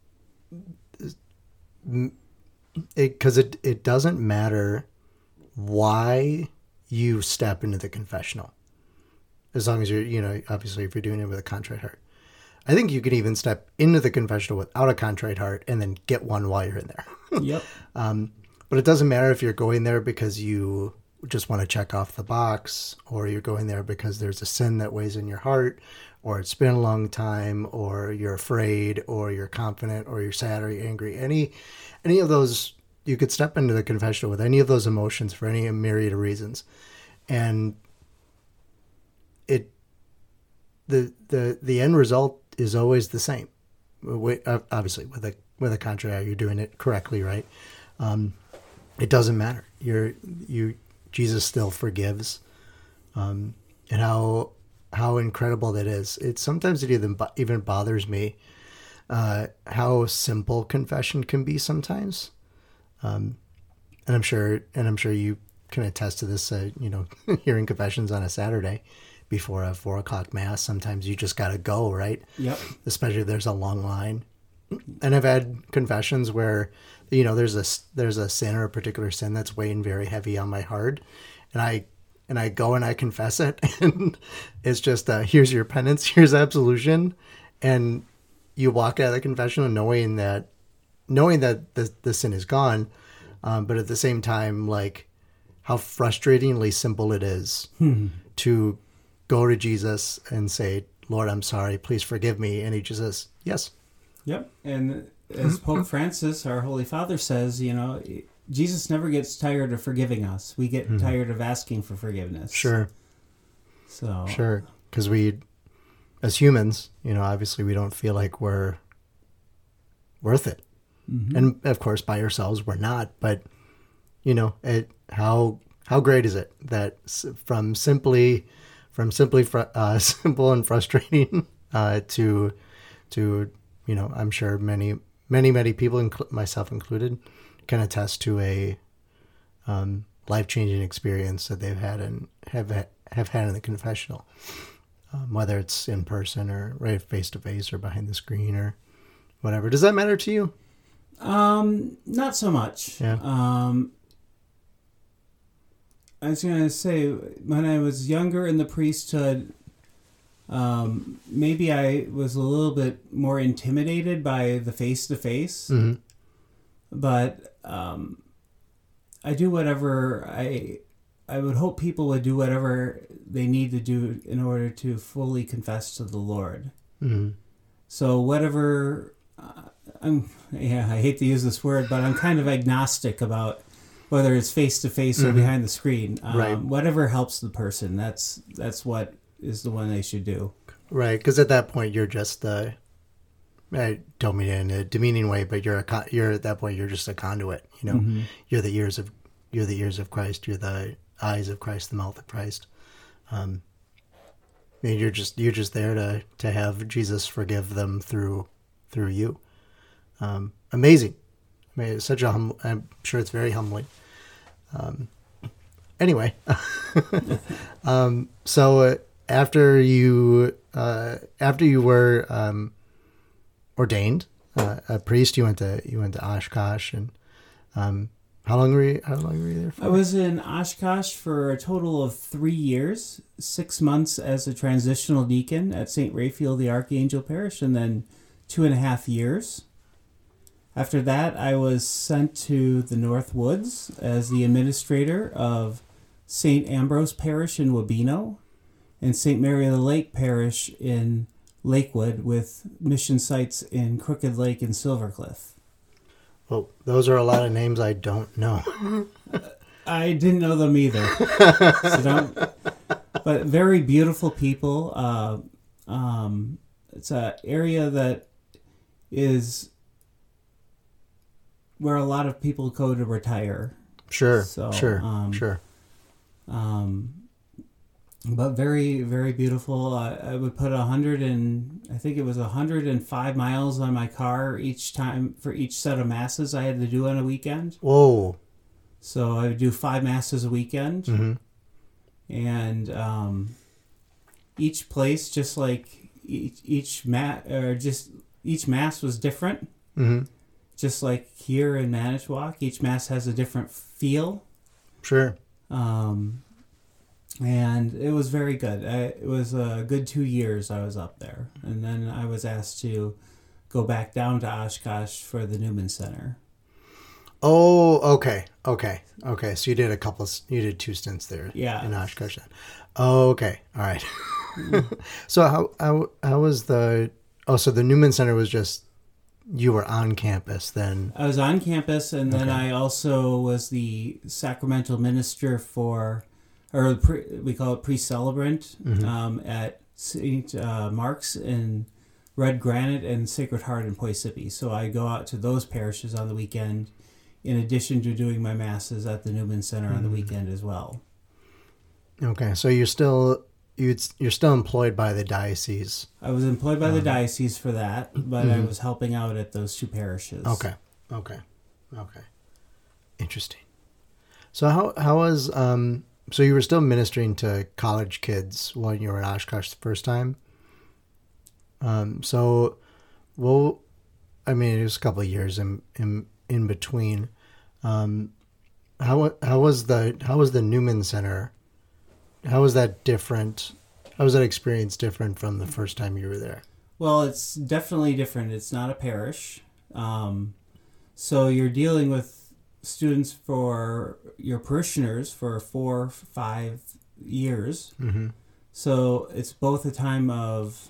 it because it it doesn't matter why you step into the confessional, as long as you're, you know, obviously if you're doing it with a contrite heart. I think you can even step into the confessional without a contrite heart and then get one while you're in there. Yep. Um, but it doesn't matter if you're going there because you just want to check off the box, or you're going there because there's a sin that weighs in your heart, or it's been a long time, or you're afraid, or you're confident, or you're sad, or you're angry. Any, any of those, you could step into the confessional with any of those emotions for any myriad of reasons. And it, the, the, the end result is always the same. Obviously with a, with a contrary, you're doing it correctly, right? Um, it doesn't matter. You're, you, Jesus still forgives. Um, and how, how incredible that is. It sometimes it even, even bothers me, uh, how simple confession can be sometimes. Um, and I'm sure, and I'm sure you can attest to this, uh, you know, hearing confessions on a Saturday before a four o'clock mass. Sometimes you just got to go, right? Yep. Especially if there's a long line. And I've had confessions where, you know, there's a, there's a sin or a particular sin that's weighing very heavy on my heart. And I, and I go and I confess it, and it's just, uh, here's your penance, here's absolution. And you walk out of the confession knowing that, knowing that the, the sin is gone. Um, but at the same time, like how frustratingly simple it is hmm. to go to Jesus and say, Lord, I'm sorry, please forgive me. And he just says, yes. Yep. And as Pope Francis, our Holy Father, says, you know, Jesus never gets tired of forgiving us. We get mm-hmm. tired of asking for forgiveness. Sure. So Sure. Because we, as humans, you know, obviously we don't feel like we're worth it. Mm-hmm. And of course, by ourselves, we're not. But, you know, it, how how great is it that from simply, from simply fr- uh, simple and frustrating uh, to, to, you know, I'm sure many, many, many people, inc- myself included, can attest to a um, life-changing experience that they've had and have have had in the confessional, um, whether it's in person or right face-to-face or behind the screen or whatever. Does that matter to you? Um, not so much. Yeah. Um, I was going to say, when I was younger in the priesthood, um, maybe I was a little bit more intimidated by the face-to-face. Mm-hmm. But um, I do whatever I I would hope people would do whatever they need to do in order to fully confess to the Lord. Mm-hmm. So whatever uh, I'm yeah I hate to use this word, but I'm kind of agnostic about whether it's face to face or mm-hmm. behind the screen. Um, right. Whatever helps the person. That's that's what is the one they should do. Right, because at that point you're just the. I don't mean it in a demeaning way, but you're a con- you're at that point you're just a conduit. You know, mm-hmm. you're the ears of you're the ears of Christ. You're the eyes of Christ, the mouth of Christ. Um, I mean, you're just you're just there to to have Jesus forgive them through through you. Um, amazing. I mean, it's such a hum- I'm sure it's very humbling. Um, anyway, um, so uh, after you uh, after you were. Um, ordained uh, a priest, you went to you went to Oshkosh, and um, how long were you? How long were you there for? I was in Oshkosh for a total of three years, six months as a transitional deacon at Saint Raphael the Archangel Parish, and then two and a half years. After that, I was sent to the North Woods as the administrator of Saint Ambrose Parish in Wabeno and Saint Mary of the Lake Parish in Lakewood, with mission sites in Crooked Lake and Silvercliff. Well, those are a lot of names I don't know. I didn't know them either. So don't, but very beautiful people. Uh, um, it's an area that is where a lot of people go to retire. Sure, so, sure, um, sure. Um, But very, very beautiful. I, I would put a hundred and I think it was a hundred and five miles on my car each time for each set of masses I had to do on a weekend. Whoa! So I would do five masses a weekend, mm-hmm. and um, each place, just like each each mat or just each mass was different. Mm-hmm. Just like here in Manitowoc, each mass has a different feel. Sure. Um, and it was very good. I, it was a good two years I was up there. And then I was asked to go back down to Oshkosh for the Newman Center. Oh, okay. Okay. Okay. So you did a couple, you did two stints there. Yeah. In Oshkosh. Oh, okay. All right. So how, how, how was the, oh, so the Newman Center was just, you were on campus then? I was on campus, and then Okay. I also was the sacramental minister for, or pre, we call it pre-celebrant, Mhm. um, at Saint Uh, Mark's in Red Granite and Sacred Heart in Poisippi. So I go out to those parishes on the weekend, in addition to doing my masses at the Newman Center on the Mhm. weekend as well. Okay. So you're still, you'd, you're still employed by the diocese. I was employed by the Um, diocese for that, but I mhm. was helping out at those two parishes. Okay. Okay. Okay. Interesting. So how, how was, um, so you were still ministering to college kids when you were in Oshkosh the first time? Um, so, well, I mean, it was a couple of years in, in, in between. Um, how, how was the, how was the Newman Center? How was that different? How was that experience different from the first time you were there? Well, it's definitely different. It's not a parish. Um, so you're dealing with students for your parishioners for four, five years. Mm-hmm. So it's both a time of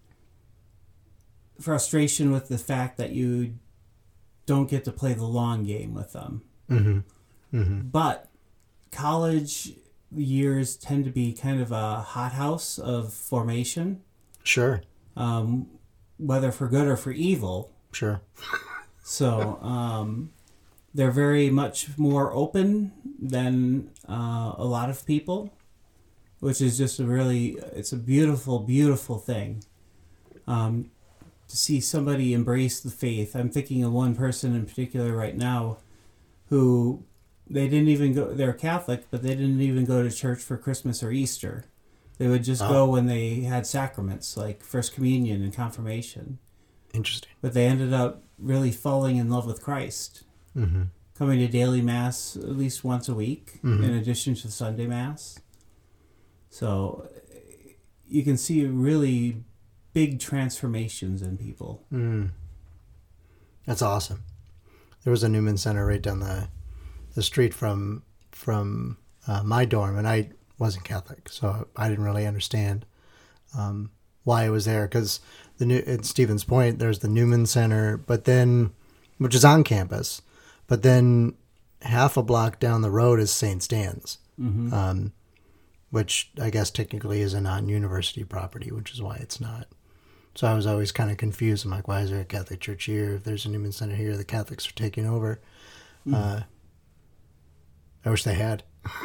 frustration with the fact that you don't get to play the long game with them. Mm-hmm. Mm-hmm. But college years tend to be kind of a hothouse of formation, Sure. um, whether for good or for evil. Sure. So um, they're very much more open than uh, a lot of people, which is just a really, it's a beautiful, beautiful thing. Um, to see somebody embrace the faith. I'm thinking of one person in particular right now who they didn't even go, they're Catholic, but they didn't even go to church for Christmas or Easter. They would just Oh. go when they had sacraments like First Communion and Confirmation. Interesting. But they ended up really falling in love with Christ, Mm-hmm. coming to daily Mass at least once a week, Mhm. in addition to Sunday Mass. So you can see really big transformations in people. Mm. That's awesome. There was a Newman Center right down the the street from from uh, my dorm, and I wasn't Catholic, so I didn't really understand um, why it was there. Because the new at Stevens Point, there's the Newman Center, but then which is on campus, but then half a block down the road is Saint Stan's, Mm-hmm. um, which I guess technically is a non-university property, which is why it's not. So I was always kind of confused. I'm like, why is there a Catholic church here? If there's a Newman Center here, the Catholics are taking over. Mm. Uh, I wish they had.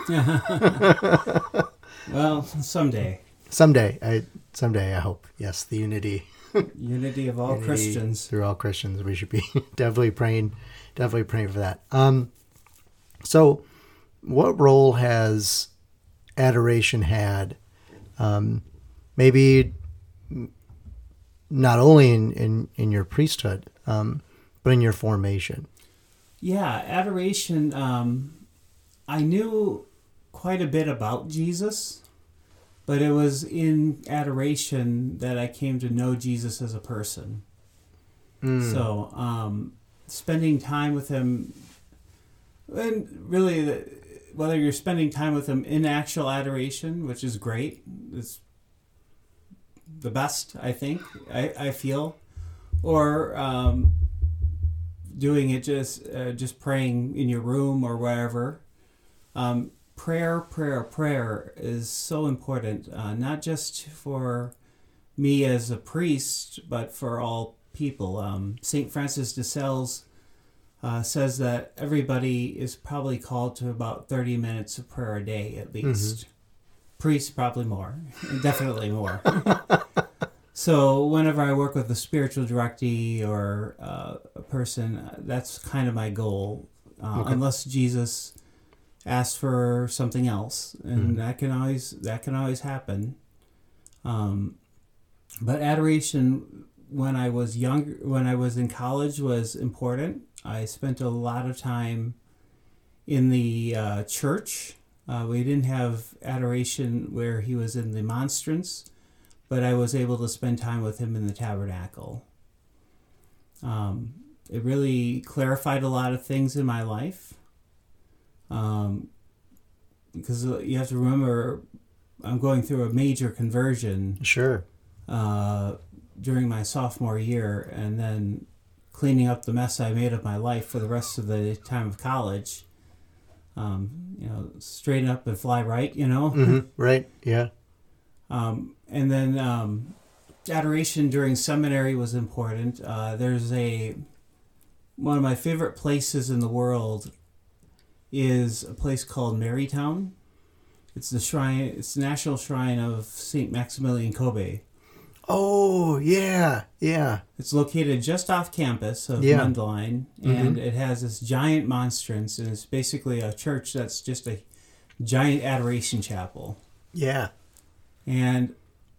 Well, someday. Someday, I someday I hope. Yes, the unity, Unity of all unity Christians. through all Christians. We should be definitely praying, definitely praying for that. Um, so, what role has adoration had? Um, maybe not only in, in, in your priesthood, um, but in your formation. Yeah, adoration. Um, I knew quite a bit about Jesus, but it was in adoration that I came to know Jesus as a person. Mm. So, um, spending time with him, and really, the, whether you're spending time with him in actual adoration, which is great, is the best, I think, I, I feel, or um, doing it just uh, just praying in your room or wherever. Um, prayer, prayer, prayer is so important, uh, not just for me as a priest, but for all people. Um, Saint Francis de Sales uh, says that everybody is probably called to about thirty minutes of prayer a day at least. Mm-hmm. Priests probably more, definitely more. So whenever I work with a spiritual directee or uh, a person, that's kind of my goal, uh, Okay. unless Jesus asks for something else, and Mm-hmm. that can always that can always happen. Um, but adoration when I was younger, when I was in college, was important. I spent a lot of time in the uh, church. Uh, we didn't have adoration where he was in the monstrance, but I was able to spend time with him in the tabernacle. Um, it really clarified a lot of things in my life. Um, because you have to remember, I'm going through a major conversion. Sure. Uh, during my sophomore year, and then cleaning up the mess I made of my life for the rest of the time of college. Um, you know, straighten up and fly right, you know? Mm-hmm. Right, yeah. Um, and then um, adoration during seminary was important. Uh, there's a, one of my favorite places in the world is a place called Marytown. It's the shrine, it's the National Shrine of Saint Maximilian Kolbe. Oh, yeah, yeah. It's located just off campus of Yeah. Mundelein, Mm-hmm. and it has this giant monstrance, and it's basically a church that's just a giant adoration chapel. Yeah. And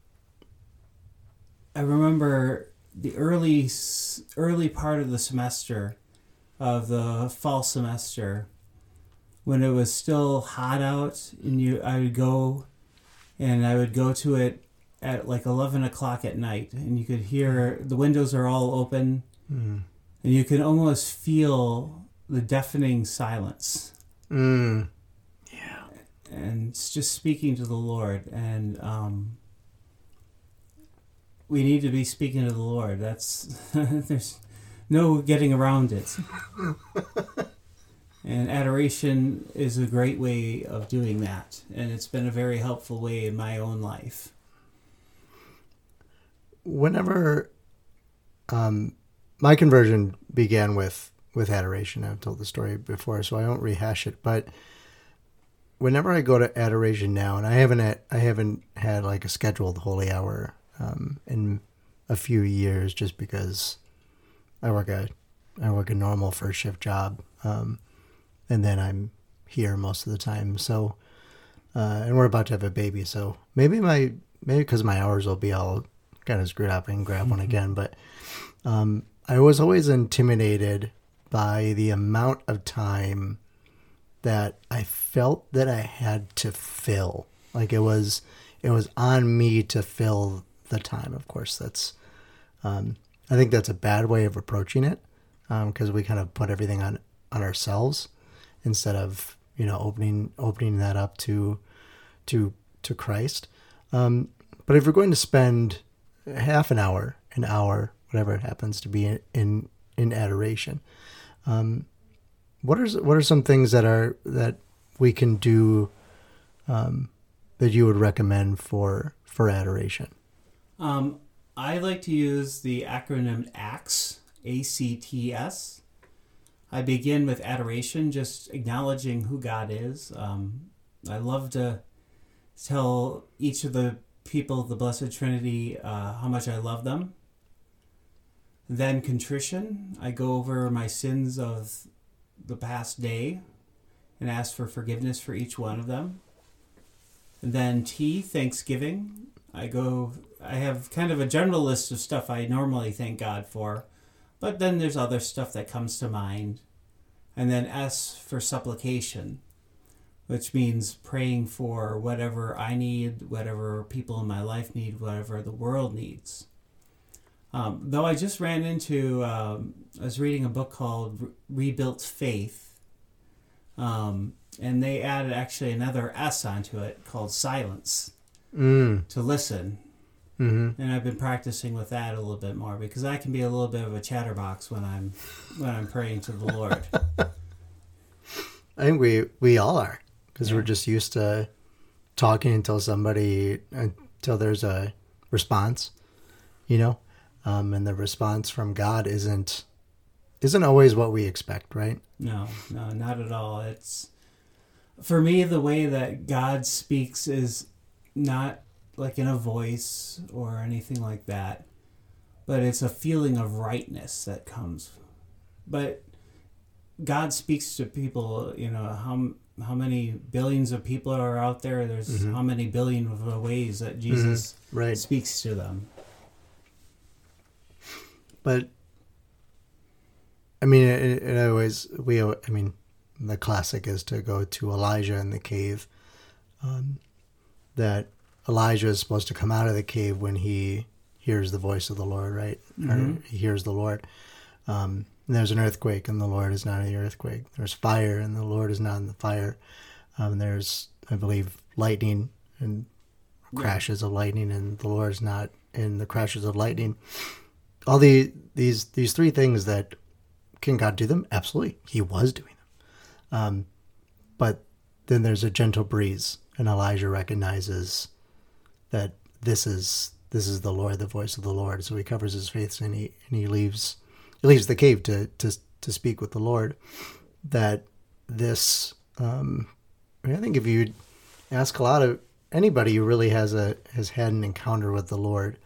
I remember the early early part of the semester, of the fall semester, when it was still hot out, and you, I would go, and I would go to it at like eleven o'clock at night, and you could hear the windows are all open, Mm. and you can almost feel the deafening silence. Mm. Yeah. And it's just speaking to the Lord, and um, we need to be speaking to the Lord. That's there's no getting around it. And adoration is a great way of doing that, and it's been a very helpful way in my own life. Whenever um, my conversion began with, with adoration, I've told the story before, so I won't rehash it. But whenever I go to adoration now, and I haven't had, I haven't had like a scheduled holy hour um, in a few years, just because I work a I work a normal first shift job, um, and then I'm here most of the time. So, uh, and we're about to have a baby, so maybe my maybe because my hours will be all kind of screwed up and grab one again. But um, I was always intimidated by the amount of time that I felt that I had to fill. Like it was, it was on me to fill the time. Of course, that's, um, I think that's a bad way of approaching it, because um, we kind of put everything on, on ourselves instead of, you know, opening, opening that up to, to, to Christ. Um, but if you're going to spend half an hour, an hour, whatever it happens to be in, in, in adoration, um, What are what are some things that are that we can do um, that you would recommend for for adoration? Um, I like to use the acronym ACTS, A C T S. I begin with adoration, just acknowledging who God is. Um, I love to tell each of the people of the Blessed Trinity uh, how much I love them. Then contrition. I go over my sins of the past day and ask for forgiveness for each one of them. And then T, thanksgiving. I go, I have kind of a general list of stuff I normally thank God for, but then there's other stuff that comes to mind. And then S for supplication, which means praying for whatever I need, whatever people in my life need, whatever the world needs. Um, though I just ran into, um, I was reading a book called Re- Rebuilt Faith, um, and they added actually another S onto it called silence, Mm. to listen. Mm-hmm. And I've been practicing with that a little bit more, because I can be a little bit of a chatterbox when I'm when I'm praying to the Lord. I think we we all are, because Yeah. we're just used to talking until somebody until there's a response, you know. Um, and the response from God isn't isn't always what we expect, right? No, no, not at all. It's, for me, the way that God speaks is not like in a voice or anything like that, but it's a feeling of rightness that comes. But God speaks to people, you know, how how many billions of people are out there. There's Mm-hmm. how many billion of ways that Jesus Mm-hmm. Right. speaks to them. But I mean, it, it always we. I mean, the classic is to go to Elijah in the cave. Um, that Elijah is supposed to come out of the cave when he hears the voice of the Lord, right? Mm-hmm. Or he hears the Lord. Um, and there's an earthquake, and the Lord is not in the earthquake. There's fire, and the Lord is not in the fire. Um, there's, I believe, lightning and crashes of lightning, and the Lord is not in the crashes of lightning. All the these these three things that can God do them? Absolutely, He was doing them. Um, but then there's a gentle breeze, and Elijah recognizes that this is this is the Lord, the voice of the Lord. So he covers his face and he and he leaves he leaves the cave to to to speak with the Lord. That this, um, I think, if you ask a lot of anybody who really has a has had an encounter with the Lord,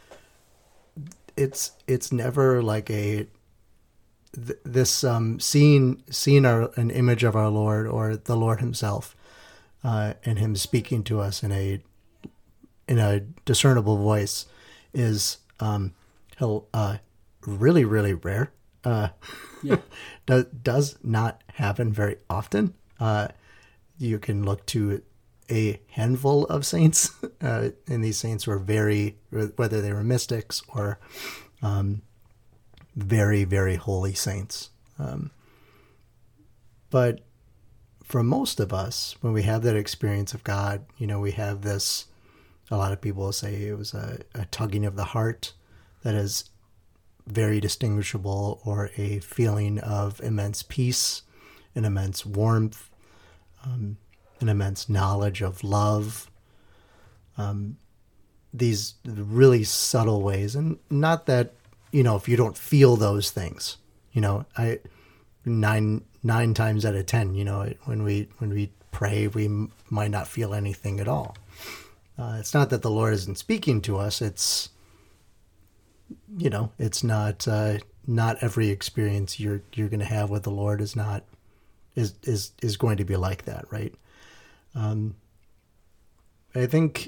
it's it's never like a th- this um, seeing seeing our, an image of our Lord or the Lord Himself, uh, and Him speaking to us in a in a discernible voice is um, uh, really really rare. Uh, Yeah. does does not happen very often. Uh, you can look to a handful of saints, uh, and these saints were very, whether they were mystics or um, very, very holy saints. Um, but for most of us, when we have that experience of God, you know, we have this, a lot of people will say it was a, a tugging of the heart that is very distinguishable, or a feeling of immense peace, an immense warmth, um, an immense knowledge of love. Um, these really subtle ways, and not that, you know, if you don't feel those things, you know, I nine nine times out of ten, you know, when we when we pray, we m- might not feel anything at all. Uh, it's not that the Lord isn't speaking to us. It's, you know, it's not uh, not every experience you're you're going to have with the Lord is not is is is going to be like that, right? Um, I think,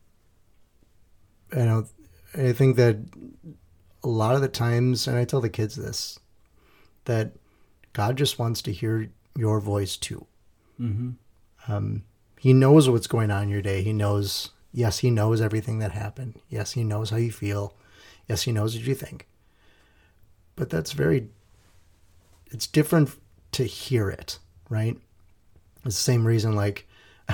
you know, I think that a lot of the times, and I tell the kids this, that God just wants to hear your voice too. Mm-hmm. Um, he knows what's going on in your day. He knows, yes, he knows everything that happened. Yes, he knows how you feel. Yes, he knows what you think. But that's very, it's different to hear it, right? It's the same reason, like,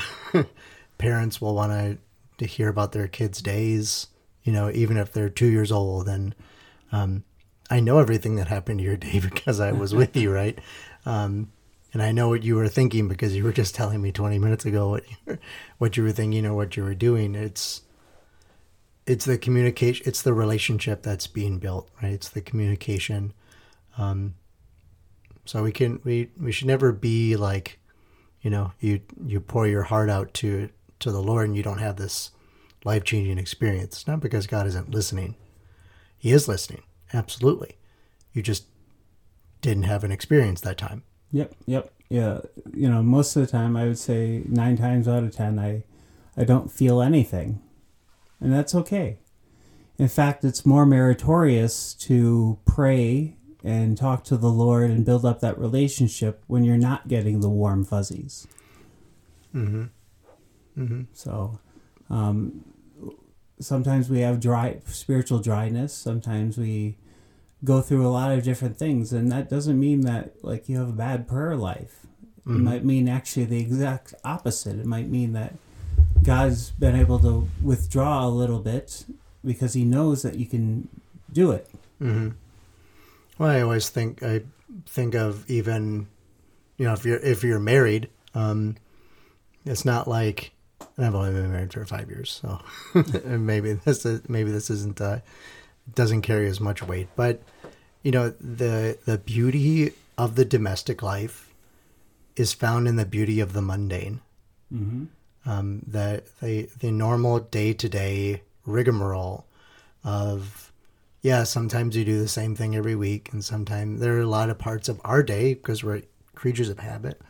parents will want to, to hear about their kids' days, you know, even if they're two years old. And um, I know everything that happened to your day because I was with you, right? Um, and I know what you were thinking because you were just telling me twenty minutes ago what you were, what you were thinking or what you were doing. It's it's the communication, it's the relationship that's being built, right? It's the communication. Um, so we can we we should never be like, you know, you you pour your heart out to to the Lord and you don't have this life-changing experience. It's not because God isn't listening. He is listening, absolutely. You just didn't have an experience that time. Yep, yep, yeah. You know, most of the time, I would say nine times out of ten, I, I don't feel anything, and that's okay. In fact, it's more meritorious to pray and talk to the Lord and build up that relationship when you're not getting the warm fuzzies. Mm-hmm. Mm-hmm. So, um, sometimes we have dry spiritual dryness. Sometimes we go through a lot of different things, and that doesn't mean that like you have a bad prayer life. Mm-hmm. It might mean actually the exact opposite. It might mean that God's been able to withdraw a little bit because He knows that you can do it. Mm-hmm. Well, I always think I think of, even, you know, if you're if you're married, um, it's not like, and I've only been married for five years, so maybe this is, maybe this isn't uh, doesn't carry as much weight. But you know, the the beauty of the domestic life is found in the beauty of the mundane. Mm-hmm. Um, the the the normal day to day rigmarole of, yeah, sometimes you do the same thing every week, and sometimes there are a lot of parts of our day, because we're creatures of habit,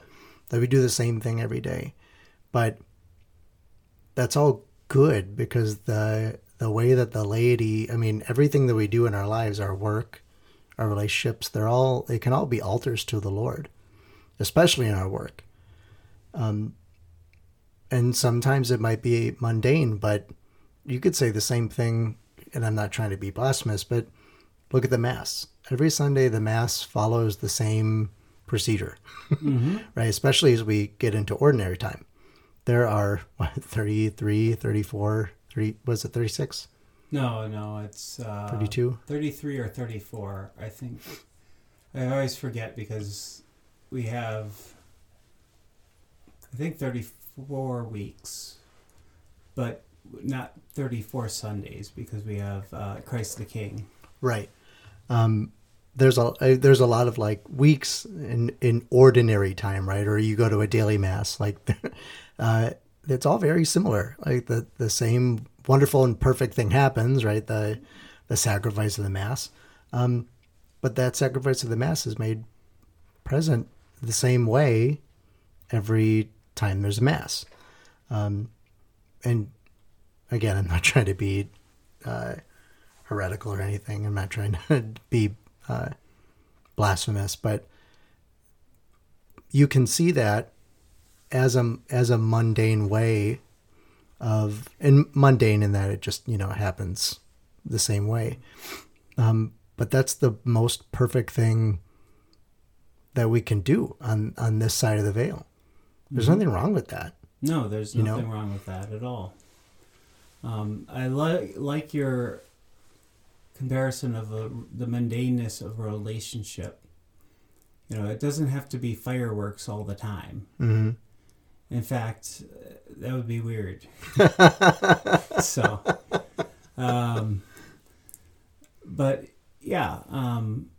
that we do the same thing every day. But that's all good because the the way that the laity, I mean, everything that we do in our lives, our work, our relationships, they're all, they can all be altars to the Lord, especially in our work. Um, and sometimes it might be mundane, but you could say the same thing, and I'm not trying to be blasphemous, but look at the Mass. Every Sunday, the Mass follows the same procedure, mm-hmm. right? Especially as we get into ordinary time. There are what, thirty-three, thirty-four, thirty, was it thirty-six? No, no, it's uh, thirty-two? thirty-three or thirty-four, I think. I always forget because we have, I think, thirty-four weeks, but not thirty-four Sundays because we have uh, Christ the King. Right. Um, there's a there's a lot of like weeks in, in ordinary time, right? Or you go to a daily Mass, like uh, it's all very similar. Like the, the same wonderful and perfect thing happens, right? The the sacrifice of the Mass, um, but that sacrifice of the Mass is made present the same way every time there's a Mass. Um, and again, I'm not trying to be uh, heretical or anything. I'm not trying to be uh, blasphemous, but you can see that as a as a mundane way of, and mundane in that it just, you know, happens the same way. Um, but that's the most perfect thing that we can do on, on this side of the veil. There's mm-hmm. nothing wrong with that. No, there's you nothing know? wrong with that at all. Um, I like like your comparison of a, the mundaneness of a relationship. You know, it doesn't have to be fireworks all the time. Mm-hmm. In fact, that would be weird. so, um, but yeah, um,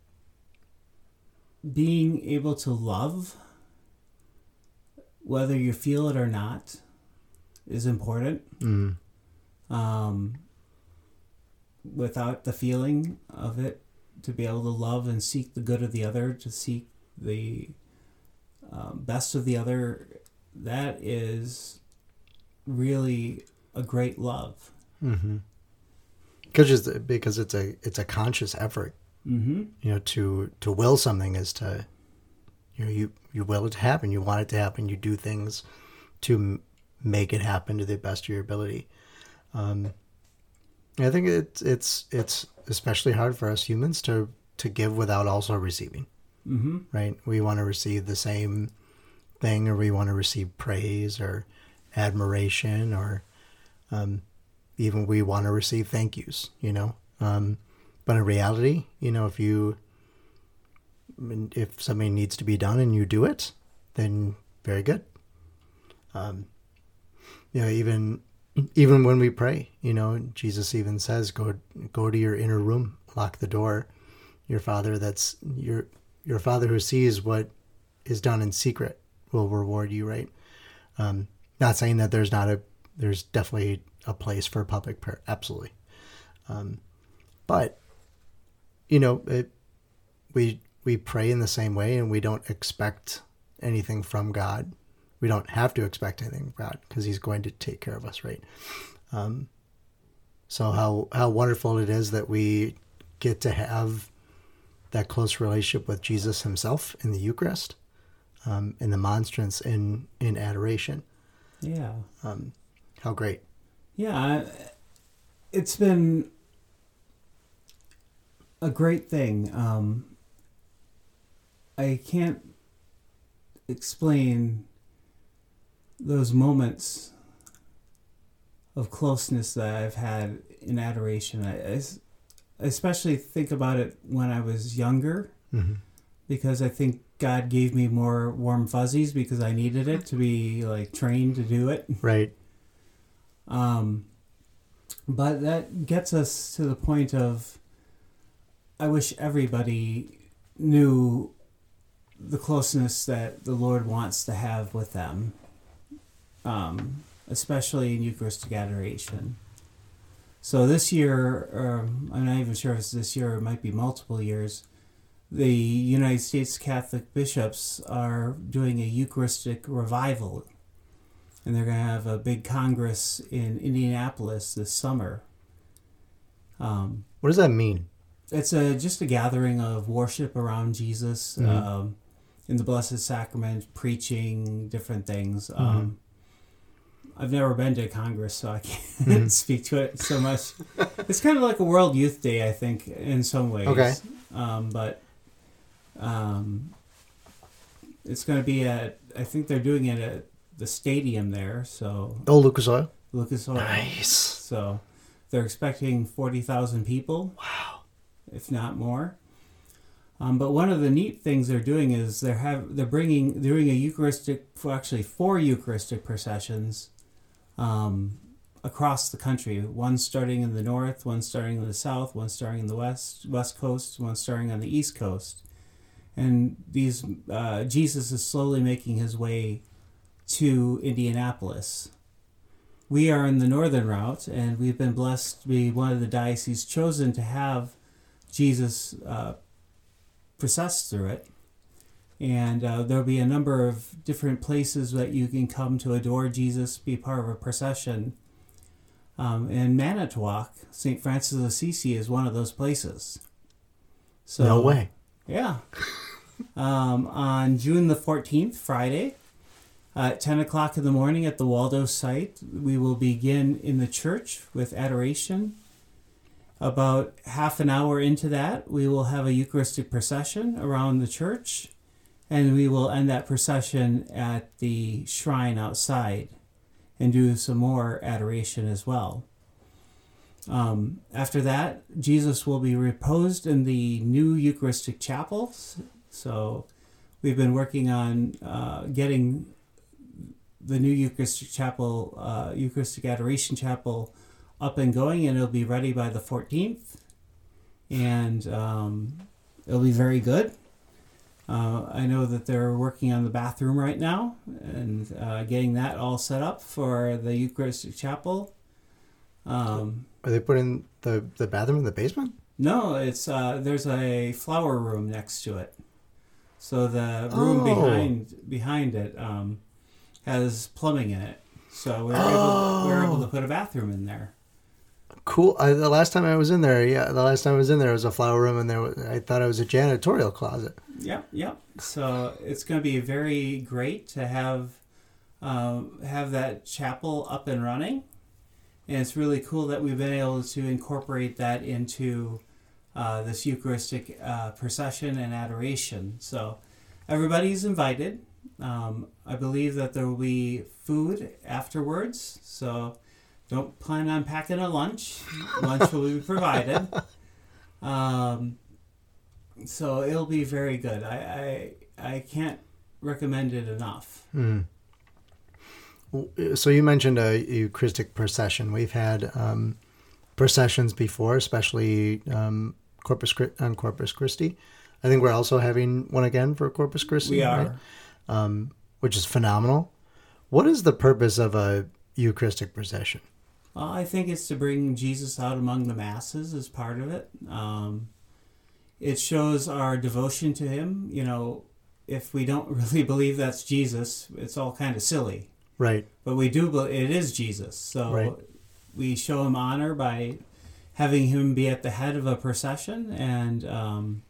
being able to love, whether you feel it or not, is important. Mm. Um, without the feeling of it, to be able to love and seek the good of the other, to seek the uh, best of the other, that is really a great love. Mm-hmm. Because it's, because it's a it's a conscious effort. Mm-hmm. You know, to to will something is to, you know, you you will it to happen. You want it to happen. You do things to m- make it happen to the best of your ability. Um, I think it's it's it's especially hard for us humans to to give without also receiving. Mm-hmm. Right? We want to receive the same thing, or we want to receive praise or admiration, or um, even we want to receive thank yous. You know, um, but in reality, you know, if you if something needs to be done and you do it, then very good. Um, you know, even. Even when we pray, you know, Jesus even says, "Go, go to your inner room, lock the door. Your Father, that's your your Father who sees what is done in secret, will reward you." Right? Um, not saying that there's not a, there's definitely a place for public prayer, absolutely. Um, but you know, it, we we pray in the same way, and we don't expect anything from God. We don't have to expect anything from God because He's going to take care of us, right? Um, so how how wonderful it is that we get to have that close relationship with Jesus Himself in the Eucharist, um, in the monstrance, in in adoration. Yeah. Um, how great. Yeah, it's been a great thing. Um, I can't explain those moments of closeness that I've had in adoration. I, I especially think about it when I was younger, mm-hmm. because I think God gave me more warm fuzzies because I needed it to be like trained to do it. Right. Um, but that gets us to the point of, I wish everybody knew the closeness that the Lord wants to have with them. Um, especially in Eucharistic adoration. So this year, um, I'm not even sure if it's this year, it might be multiple years, the United States Catholic bishops are doing a Eucharistic revival, and they're going to have a big congress in Indianapolis this summer. Um, What does that mean? it's a just a gathering of worship around Jesus, Mhm. um, in the Blessed Sacrament, preaching different things. Um, I've never been to a congress, so I can't Mhm. speak to it so much. It's kind of like a World Youth Day, I think, in some ways. Okay. Um, but um, it's going to be at, I think they're doing it at the stadium there, so Oh, Lucas Oil. Lucas Oil. Nice. So they're expecting forty thousand people. Wow. If not more. Um, but one of the neat things they're doing is they're have they're bringing doing a Eucharistic, well, actually four Eucharistic processions um, across the country. One starting in the north, one starting in the south, one starting in the west west coast, one starting on the east coast. And these uh, Jesus is slowly making his way to Indianapolis. We are in the northern route, and we've been blessed to be one of the dioceses chosen to have Jesus uh, process through it. And uh, there'll be a number of different places that you can come to adore Jesus, be part of a procession. Um, and Manitowoc, Saint Francis of Assisi is one of those places. So, No way. Yeah. um, on June the fourteenth, Friday, at ten o'clock in the morning at the Waldo site, we will begin in the church with adoration. About half an hour into that, we will have a Eucharistic procession around the church, and we will end that procession at the shrine outside and do some more adoration as well. Um, after that, Jesus will be reposed in the new Eucharistic chapel. So we've been working on uh, getting the new Eucharistic chapel, uh, Eucharistic Adoration Chapel, up and going, and it'll be ready by the fourteenth, and um, it'll be very good. Uh, I know that they're working on the bathroom right now and uh, getting that all set up for the Eucharistic Chapel. Um, Are they putting the, the bathroom in the basement? no, it's uh, there's a flower room next to it, so the room Oh. behind behind it um, has plumbing in it. So we were, Oh. able, we were able to put a bathroom in there. Cool. I, the last time I was in there, yeah, the last time I was in there was a flower room, and there was, I thought it was a janitorial closet. Yep, yep. So it's going to be very great to have um, have that chapel up and running, and it's really cool that we've been able to incorporate that into uh, this Eucharistic uh, procession and adoration. So everybody's invited. Um, I believe that there will be food afterwards, so don't plan on packing a lunch. Lunch will be provided. Um, so it'll be very good. I, I, I can't recommend it enough. Hmm. So you mentioned a Eucharistic procession. We've had um, processions before, especially um, Corpus Chri- on Corpus Christi. I think we're also having one again for Corpus Christi. We are. Right? Um, which is phenomenal. What is the purpose of a Eucharistic procession? Uh, I think it's to bring Jesus out among the masses as part of it. Um, it shows our devotion to him. You know, if we don't really believe that's Jesus, it's all kind of silly. Right. But we do believe it is Jesus. So Right. we show him honor by having him be at the head of a procession. And um,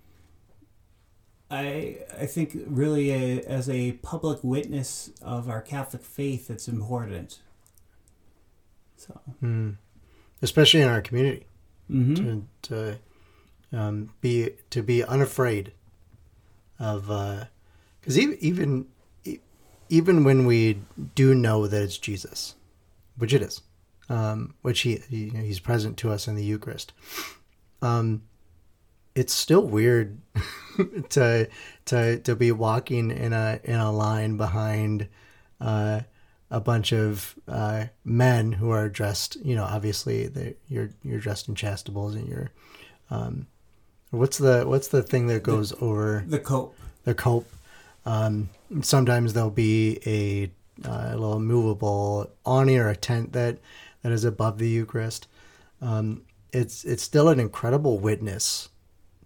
I I think really a, as a public witness of our Catholic faith, it's important. So, Hmm. Especially in our community, mm-hmm. to, to um, be to be unafraid of, because even even even when we do know that it's Jesus, which it is, um, which he, he he's present to us in the Eucharist, um, it's still weird to to to be walking in a in a line behind uh, a bunch of uh, men who are dressed. You know, obviously they you're you're dressed in chastables, and you're um, what's the what's the thing that goes the, over the cope. The cope. Um, sometimes there'll be a, uh, a little movable awning or a tent that, that is above the Eucharist. Um, it's it's still an incredible witness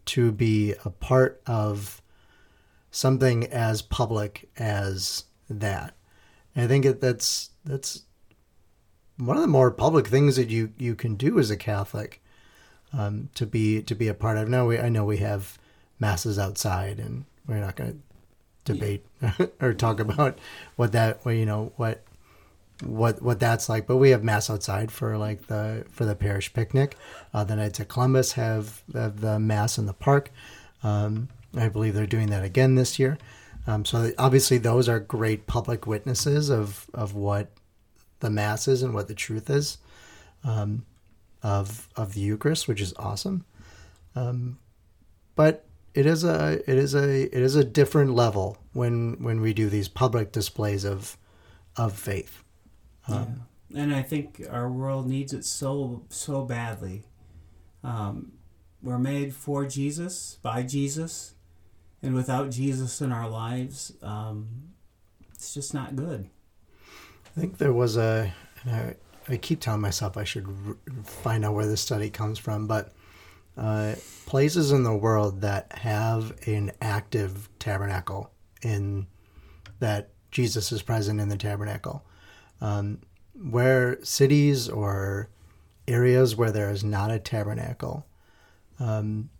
to be a part of something as public as that. And I think that that's that's one of the more public things that you, you can do as a Catholic, um, to be to be a part of. Now we I know we have masses outside, and we're not going to debate or talk about what that well, you know what what what that's like. But we have mass outside for like the for the parish picnic. Uh, the Knights of Columbus have, have the mass in the park. Um, I believe they're doing that again this year. Um, so obviously those are great public witnesses of, of what the Mass is and what the truth is, um, of of the Eucharist, which is awesome. Um, but it is a it is a it is a different level when when we do these public displays of of faith. Um, yeah. And I think our world needs it so so badly. Um, we're made for Jesus, by Jesus. And without Jesus in our lives, um, it's just not good. I think there was a, and I, I keep telling myself I should r- find out where this study comes from, but uh, places in the world that have an active tabernacle, in that Jesus is present in the tabernacle, um, where cities or areas where there is not a tabernacle, um,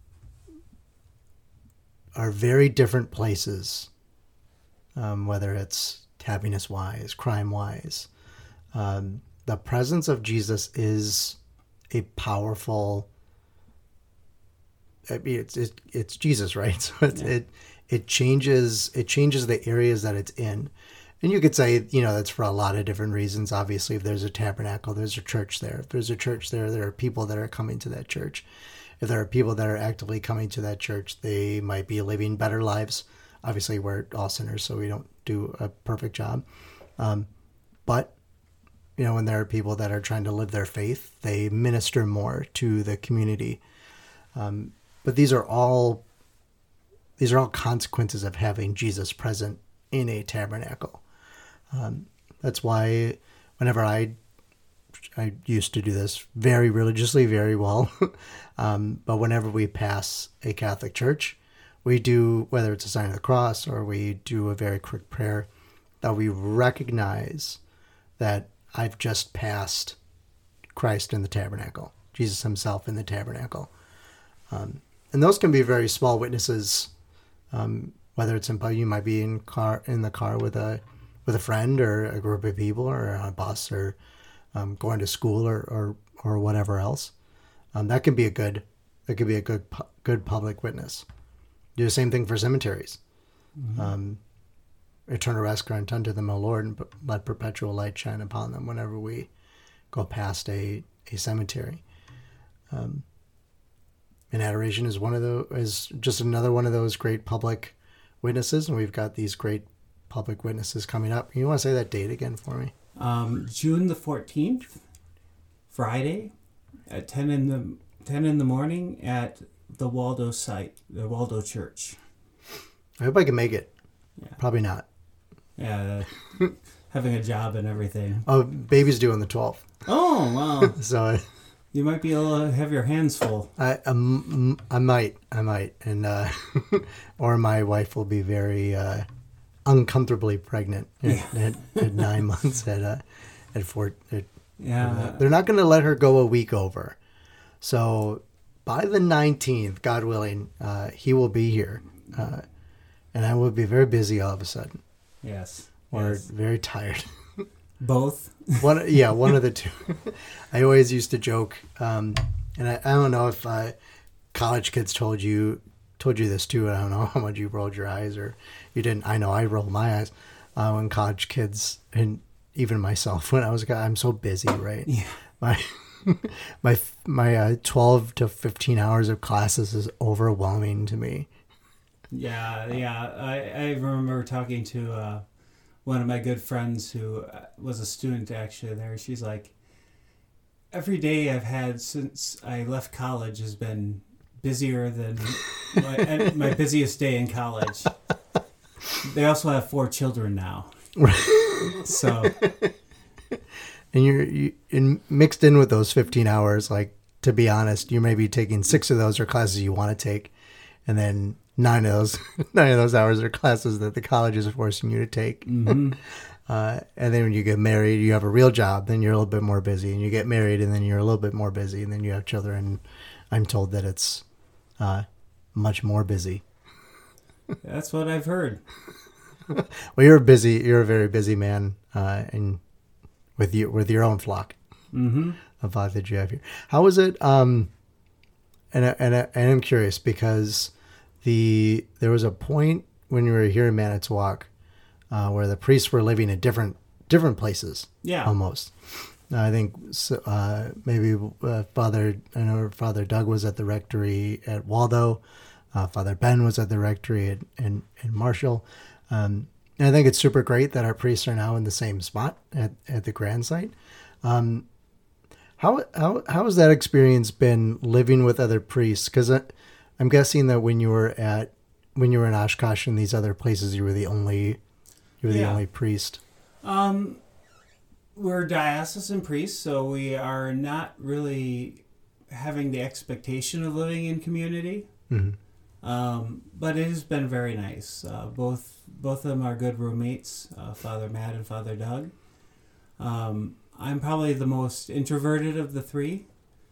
are very different places, um, whether it's happiness-wise, crime-wise. Um, the presence of Jesus is a powerful. I mean, it's it, it's Jesus, right? So it, Yeah. it it changes it changes the areas that it's in, and you could say, you know, that's for a lot of different reasons. Obviously, if there's a tabernacle, there's a church there. If there's a church there, there are people that are coming to that church. If there are people that are actively coming to that church, they might be living better lives. Obviously, we're all sinners, so we don't do a perfect job. Um, but, you know, when there are people that are trying to live their faith, they minister more to the community. Um, but these are all these are all consequences of having Jesus present in a tabernacle. Um, that's why whenever I I used to do this very religiously, very well. um, but whenever we pass a Catholic church, we do, whether it's a sign of the cross or we do a very quick prayer, that we recognize that I've just passed Christ in the tabernacle, Jesus himself in the tabernacle. Um, and those can be very small witnesses, um, whether it's in, you might be in car in the car with a with a friend or a group of people or on a bus or Um, going to school or, or, or whatever else. Um, that can be a good, that could be a good, pu- good public witness. Do the same thing for cemeteries. Mm-hmm. Um, Eternal rest grant unto them, O Lord, and let perpetual light shine upon them whenever we go past a, a cemetery. Um, and adoration is one of the, is just another one of those great public witnesses. And we've got these great public witnesses coming up. You want to say that date again for me? Um, June the fourteenth, Friday, at ten in the ten in the morning at the Waldo site, the Waldo Church. I hope I can make it. Yeah. Probably not. Yeah, uh, having a job and everything. Oh, baby's due on the twelfth. Oh wow! So you might be able to have your hands full. I um, I might I might and uh, or my wife will be very. Uh, uncomfortably pregnant at, Yeah. at, at nine months at uh, at four. At, Yeah. they're not going to let her go a week over. So by the nineteenth, God willing, uh, he will be here, uh, and I will be very busy all of a sudden, Yes. or yes. very tired. Both. One, yeah, one of the two. I always used to joke, um, and I, I don't know if uh, college kids told you. told you this too. I don't know how much you rolled your eyes or you didn't. I know I rolled my eyes uh, when college kids, and even myself when I was a guy, I'm so busy, right? Yeah. My my my uh, twelve to fifteen hours of classes is overwhelming to me. Yeah, yeah. I, I remember talking to uh, one of my good friends who was a student actually there. She's like, every day I've had since I left college has been busier than my, my busiest day in college. They also have four children now. So, and you're you, and mixed in with those fifteen hours, like, to be honest, you may be taking six of those are classes you want to take, and then nine of those nine of those hours are classes that the college is forcing you to take. Mm-hmm. Uh, and then when you get married, you have a real job, then you're a little bit more busy. And you get married, and then you're a little bit more busy. And then you have children. I'm told that it's uh, much more busy. That's what I've heard. Well, you're a busy. You're a very busy man, uh, and with you with your own flock Mm-hmm. of flock that you have here. How is it? Um, and I- and I- and I'm curious because the there was a point when you were here in Manitowoc uh, where the priests were living in different different places. Yeah. Almost. I think so, uh, maybe uh, Father, I know Father Doug was at the rectory at Waldo. Uh, Father Ben was at the rectory at, in, in Marshall. Um, and I think it's super great that our priests are now in the same spot at, at the Grand site. Um, how, how, how has that experience been living with other priests? Because I'm guessing that when you were at, when you were in Oshkosh and these other places, you were the only, you were the Yeah. only priest. Um, we're diocesan priests, so we are not really having the expectation of living in community. Mm-hmm. Um, but it has been very nice. Uh, both both of them are good roommates, uh, Father Matt and Father Doug. Um, I'm probably the most introverted of the three,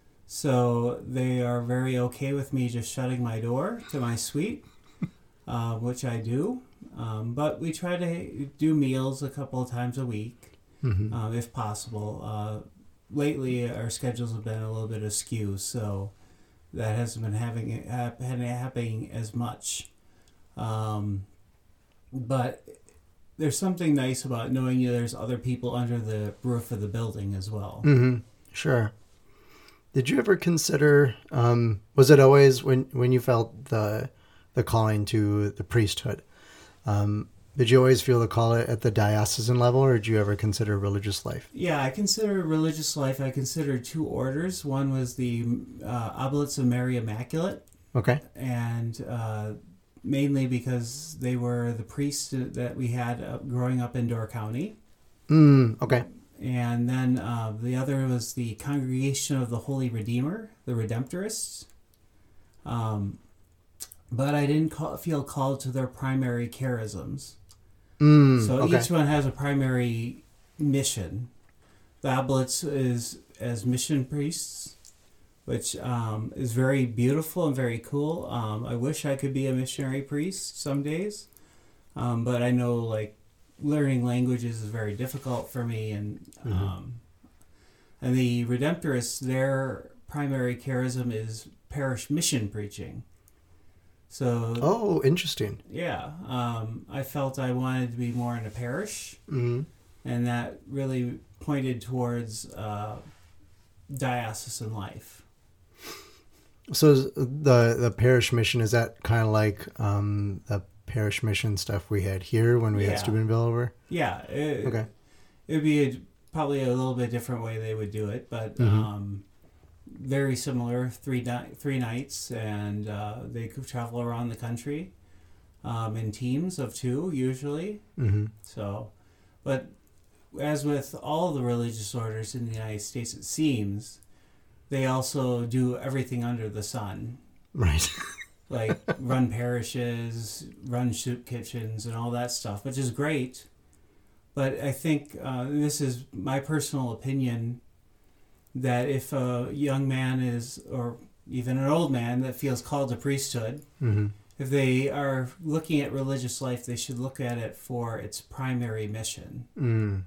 so they are very okay with me just shutting my door to my suite, uh, which I do. Um, but we try to do meals a couple of times a week. Mm-hmm. Um, if possible. Uh, lately, our schedules have been a little bit askew, so that hasn't been having hap- happening as much. Um, but there's something nice about knowing you there's other people under the roof of the building as well. Mm-hmm. Sure. Did you ever consider? Um, was it always when when you felt the the calling to the priesthood? Um, Did you always feel the call at the diocesan level, or did you ever consider religious life? Yeah, I consider religious life. I considered two orders. One was the uh, Oblates of Mary Immaculate, Okay. and uh, mainly because they were the priests that we had uh, growing up in Door County. Mm, okay. And then uh, the other was the Congregation of the Holy Redeemer, the Redemptorists. Um, but I didn't call, feel called to their primary charisms. Mm, So okay. each one has a primary mission. The Oblates is as mission priests, which um, is very beautiful and very cool. Um, I wish I could be a missionary priest some days, um, but I know like learning languages is very difficult for me. And Mhm. um, and the Redemptorists, their primary charism is parish mission preaching. So Oh, interesting. yeah, um, I felt I wanted to be more in a parish, Mm-hmm. and that really pointed towards uh, diocesan life. So is the the parish mission, is that kind of like um, the parish mission stuff we had here when we had Yeah. Steubenville over? Yeah, it, Okay. it'd be a, probably a little bit different way they would do it, but Mhm. um, very similar. Three ni- three nights, and uh, they could travel around the country um, in teams of two usually. Mm-hmm. So, but as with all the religious orders in the United States, it seems they also do everything under the sun, Right. like run parishes, run soup kitchens, and all that stuff, which is great. But I think uh, this is my personal opinion that if a young man is, or even an old man that feels called to priesthood, Mm-hmm. if they are looking at religious life, they should look at it for its primary mission. Mm.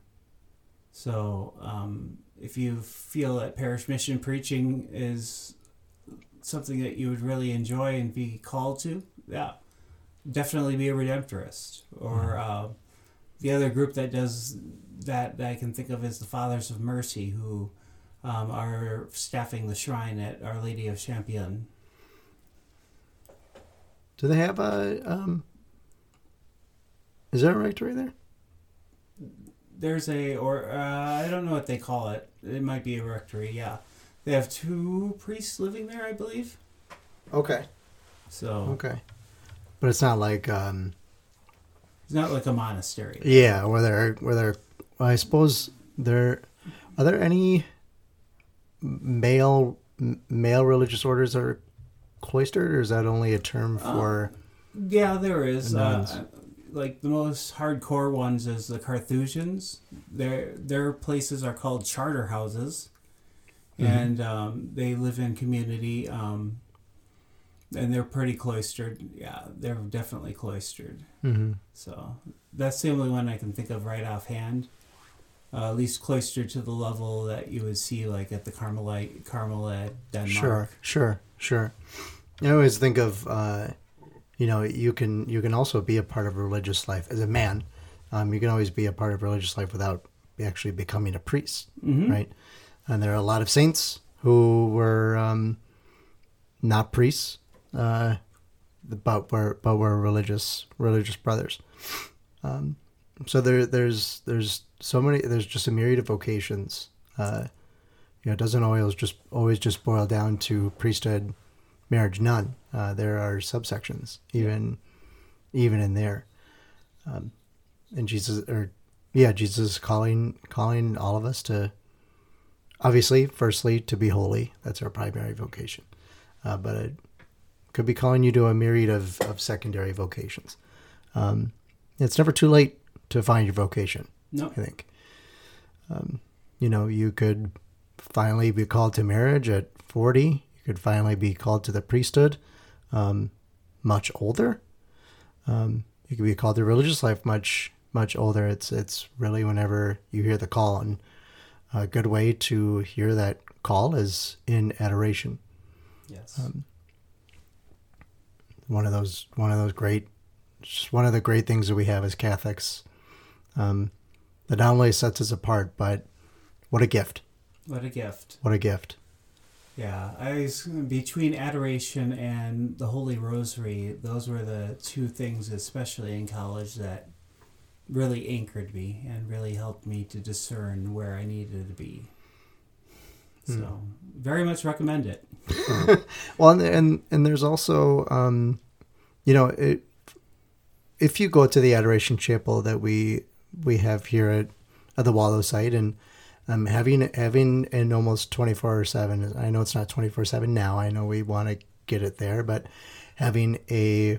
So, um, if you feel that parish mission preaching is something that you would really enjoy and be called to, yeah, definitely be a Redemptorist. Or uh, the other group that does that, that I can think of is the Fathers of Mercy, who um, are staffing the shrine at Our Lady of Champion. Do they have a? Um, is there a rectory there? There's a, or uh, I don't know what they call it. It might be a rectory, yeah. They have two priests living there, I believe. Okay. So Okay. But it's not like um, it's not like a monastery. yeah, where there where there. Well, I suppose there are there any male male religious orders that are cloistered, or is that only a term for? Uh, yeah, there is. nuns? Uh, like the most hardcore ones is the Carthusians. Their their places are called charter houses, mm-hmm. and um, they live in community, um, and they're pretty cloistered. Yeah, they're definitely cloistered. Mm-hmm. So that's the only one I can think of right offhand. Uh, at least cloistered to the level that you would see like at the Carmelite Carmel at Denmark. Sure, sure, sure. I always think of, uh, you know, you can you can also be a part of religious life as a man. Um, you can always be a part of religious life without actually becoming a priest, mm-hmm. right? And there are a lot of saints who were um, not priests, uh, but were but were religious religious brothers. Um, so there there's there's so many there's just a myriad of vocations. Uh, you know, it doesn't always just always just boil down to priesthood, marriage, nun. Uh, there are subsections even even in there. Um, and Jesus or yeah, Jesus is calling calling all of us to, obviously, firstly, to be holy. That's our primary vocation. Uh, but it could be calling you to a myriad of, of secondary vocations. Um, it's never too late to find your vocation. No. I think. Um, you know, you could finally be called to marriage at forty. You could finally be called to the priesthood um, much older. Um, you could be called to religious life much, much older. It's it's really whenever you hear the call. And a good way to hear that call is in adoration. Yes. Um, one of those, one of those great, just one of the great things that we have as Catholics, um, that not only sets us apart, but what a gift. What a gift. What a gift. Yeah, I was, between adoration and the Holy Rosary, those were the two things, especially in college, that really anchored me and really helped me to discern where I needed to be. So, mm. very much recommend it. Well, and, and and there's also, um, you know, it, if you go to the Adoration Chapel that we we have here at, at the Wallow site, and um, having having an almost twenty-four seven, I know it's not twenty-four seven now, I know we want to get it there, but having a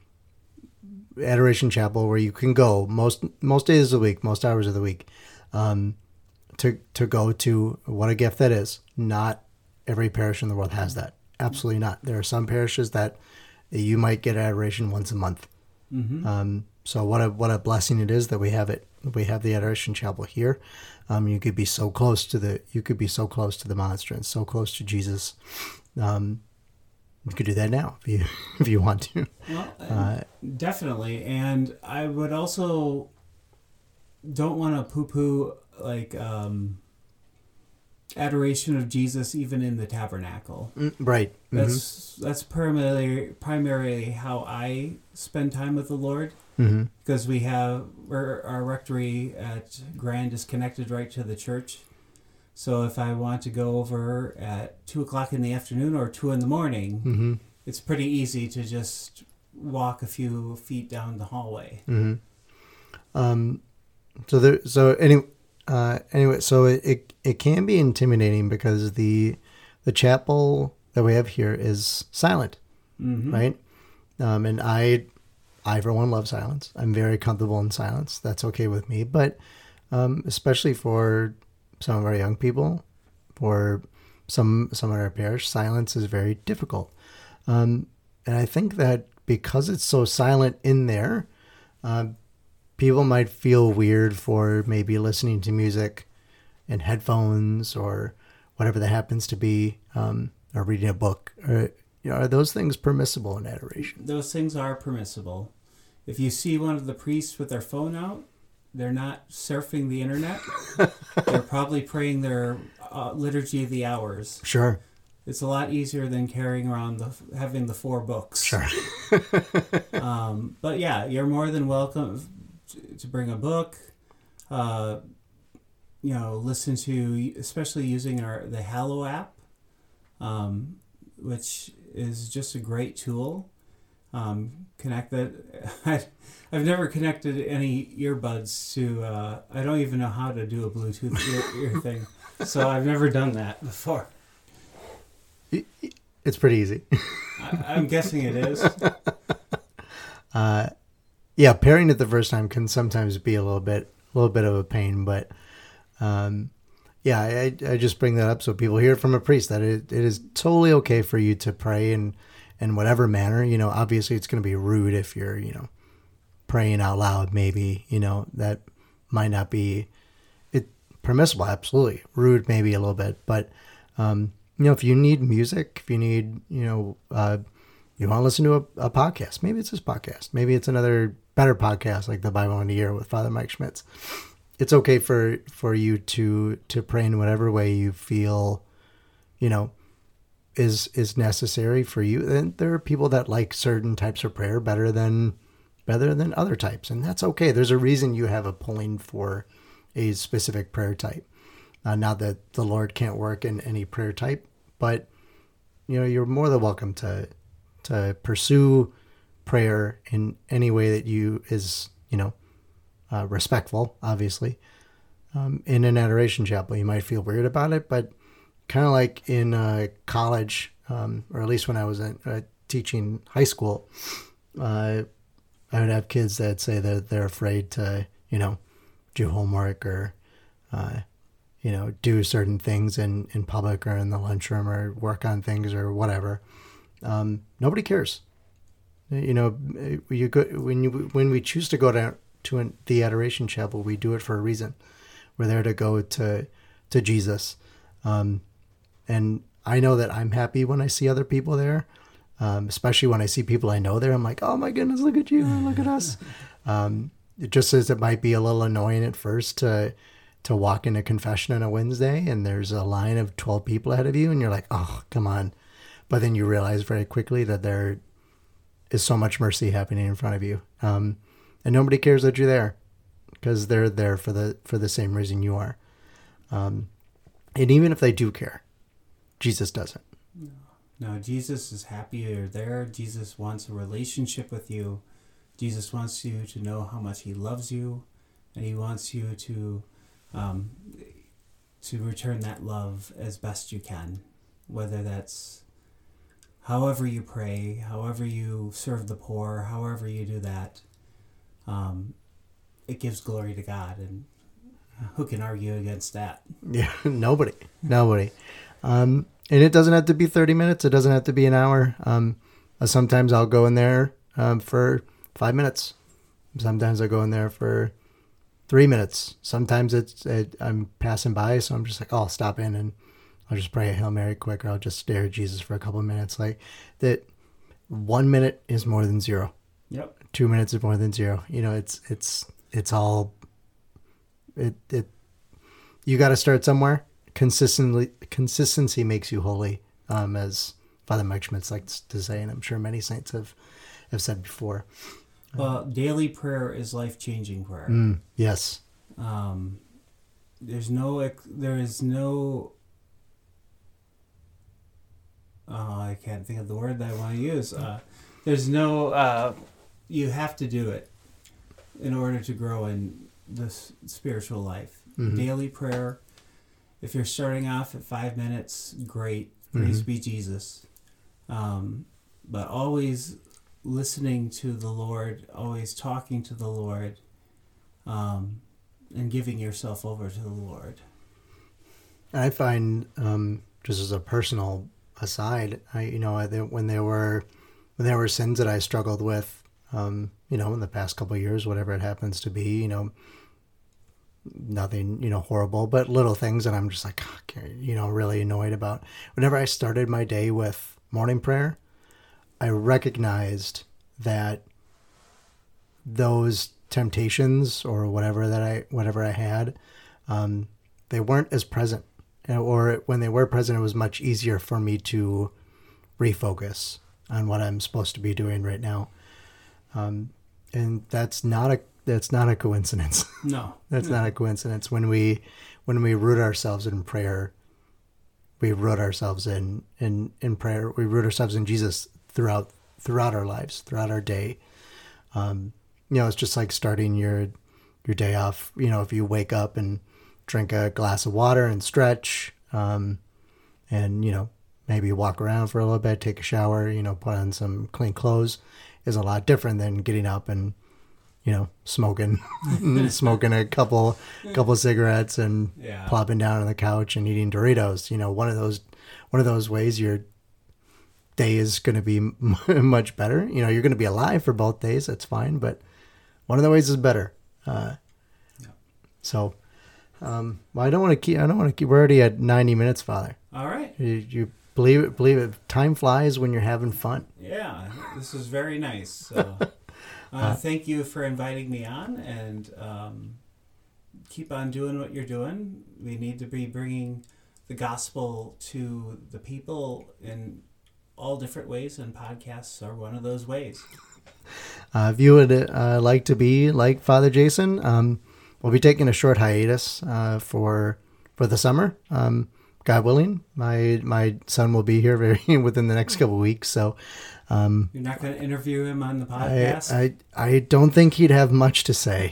Adoration Chapel where you can go most most days of the week, most hours of the week, um, to to go to, what a gift that is. Not every parish in the world has that. Absolutely not. There are some parishes that you might get adoration once a month. Mm-hmm. Um, so what a what a blessing it is that we have it. We have the Adoration Chapel here. Um, you could be so close to the you could be so close to the monstrance, so close to Jesus. Um, you could do that now if you if you want to. Well, uh, definitely, and I would also don't want to poo-poo like um, adoration of Jesus even in the tabernacle. Right. Mm-hmm. That's that's primarily primarily how I spend time with the Lord. Mm-hmm. Because we have our, our rectory at Grand is connected right to the church. So if I want to go over at two o'clock in the afternoon or two in the morning, mm-hmm. it's pretty easy to just walk a few feet down the hallway. Mm-hmm. Um, so there, so any, uh, anyway, so it, it it can be intimidating because the the chapel that we have here is silent, mm-hmm. right? Um, and I. I, for one, love silence. I'm very comfortable in silence. That's okay with me. But um, especially for some of our young people, for some some of our parish, silence is very difficult. Um, and I think that because it's so silent in there, uh, people might feel weird for maybe listening to music in headphones or whatever that happens to be, um, or reading a book. Or, you know, are those things permissible in adoration? Those things are permissible. If you see one of the priests with their phone out, they're not surfing the internet. They're probably praying their uh, liturgy of the hours. Sure. It's a lot easier than carrying around the having the four books. Sure. um, but yeah, you're more than welcome to bring a book. Uh, you know, listen to, especially using our the Hallow app, um, which is just a great tool. Um, connect that. I've never connected any earbuds to. Uh, I don't even know how to do a Bluetooth ear, ear thing, so I've never done that before. It's pretty easy. I, I'm guessing it is. uh, yeah, pairing it the first time can sometimes be a little bit, a little bit of a pain, but um, yeah, I, I just bring that up so people hear it from a priest that it, it is totally okay for you to pray in, in whatever manner. You know, obviously it's going to be rude if you're, you know, praying out loud, maybe, you know, that might not be it permissible. Absolutely. Rude, maybe a little bit, but, um, you know, if you need music, if you need, you know, uh, you want to listen to a, a podcast, maybe it's this podcast, maybe it's another better podcast like the Bible in a Year with Father Mike Schmitz. It's okay for, for you to, to pray in whatever way you feel, you know, is, is necessary for you. And there are people that like certain types of prayer better than, better than other types. And that's okay. There's a reason you have a pulling for a specific prayer type. Uh, not that the Lord can't work in any prayer type, but you know, you're more than welcome to, to pursue prayer in any way that you is, you know, Uh, respectful, obviously. Um, in an adoration chapel, you might feel weird about it, but kind of like in uh, college, um, or at least when I was in, uh, teaching high school, uh, I would have kids that say that they're afraid to, you know, do homework or, uh, you know, do certain things in, in public or in the lunchroom or work on things or whatever. Um, nobody cares. You know, you go when you when we choose to go down to an, the adoration chapel, we do it for a reason. We're there to go to to Jesus, um, and I know that I'm happy when I see other people there, um, especially when I see people I know there. I'm like, oh my goodness, look at you, look at us. Um, it just as it might be a little annoying at first to to walk into confession on a Wednesday and there's a line of twelve people ahead of you, and you're like, oh, come on. But then you realize very quickly that there is so much mercy happening in front of you. Um, And nobody cares that you're there because they're there for the for the same reason you are. Um, and even if they do care, Jesus doesn't. No. no, Jesus is happy you're there. Jesus wants a relationship with you. Jesus wants you to know how much he loves you. And he wants you to um, to return that love as best you can. Whether that's however you pray, however you serve the poor, however you do that. Um, it gives glory to God, and who can argue against that? Yeah, nobody, nobody. Um, and it doesn't have to be thirty minutes. It doesn't have to be an hour. Um, sometimes I'll go in there um, for five minutes. Sometimes I go in there for three minutes. Sometimes it's it, I'm passing by, so I'm just like, oh, I'll stop in and I'll just pray a Hail Mary quick, or I'll just stare at Jesus for a couple of minutes. Like that, one minute is more than zero. Yep. Two minutes is more than zero. You know, it's it's it's all it it. You got to start somewhere. Consistently, consistency makes you holy, um, as Father Mike Schmitz likes to say, and I'm sure many saints have have said before. Well, daily prayer is life changing prayer. Mm, yes. Um, there's no there is no. Oh, I can't think of the word that I want to use. Uh, there's no. Uh, You have to do it in order to grow in this spiritual life. Mm-hmm. Daily prayer. If you're starting off at five minutes, great. Praise mm-hmm. be Jesus. Um, but always listening to the Lord, always talking to the Lord, um, and giving yourself over to the Lord. I find, um, just as a personal aside, I, you know, when there were when there were sins that I struggled with, Um, you know, in the past couple of years, whatever it happens to be, you know, nothing, you know, horrible, but little things that I'm just like, you know, really annoyed about. Whenever I started my day with morning prayer, I recognized that those temptations or whatever that I, whatever I had, um, they weren't as present, or when they were present, it was much easier for me to refocus on what I'm supposed to be doing right now. Um, and that's not a, that's not a coincidence. No, that's no. not a coincidence. When we, when we root ourselves in prayer, we root ourselves in, in, in prayer. We root ourselves in Jesus throughout, throughout our lives, throughout our day. Um, you know, it's just like starting your, your day off. You know, if you wake up and drink a glass of water and stretch, um, and, you know, maybe walk around for a little bit, take a shower, you know, put on some clean clothes is a lot different than getting up and, you know, smoking, smoking a couple, couple cigarettes and Yeah. plopping down on the couch and eating Doritos. You know, one of those, one of those ways your day is going to be much better. You know, you're going to be alive for both days. That's fine. But one of the ways is better. Uh, Yeah. so, um, well, I don't want to keep, I don't want to keep, we're already at ninety minutes, Father. All right. You, you believe it, believe it. Time flies when you're having fun. Yeah, this was very nice. So, uh, thank you for inviting me on, and um, keep on doing what you're doing. We need to be bringing the gospel to the people in all different ways, and podcasts are one of those ways. Uh, if you would uh, like to be like Father Jason, um, we'll be taking a short hiatus uh, for for the summer. Um, God willing, my my son will be here very within the next couple of weeks. So um, You're not going to interview him on the I, podcast? I I don't think he'd have much to say.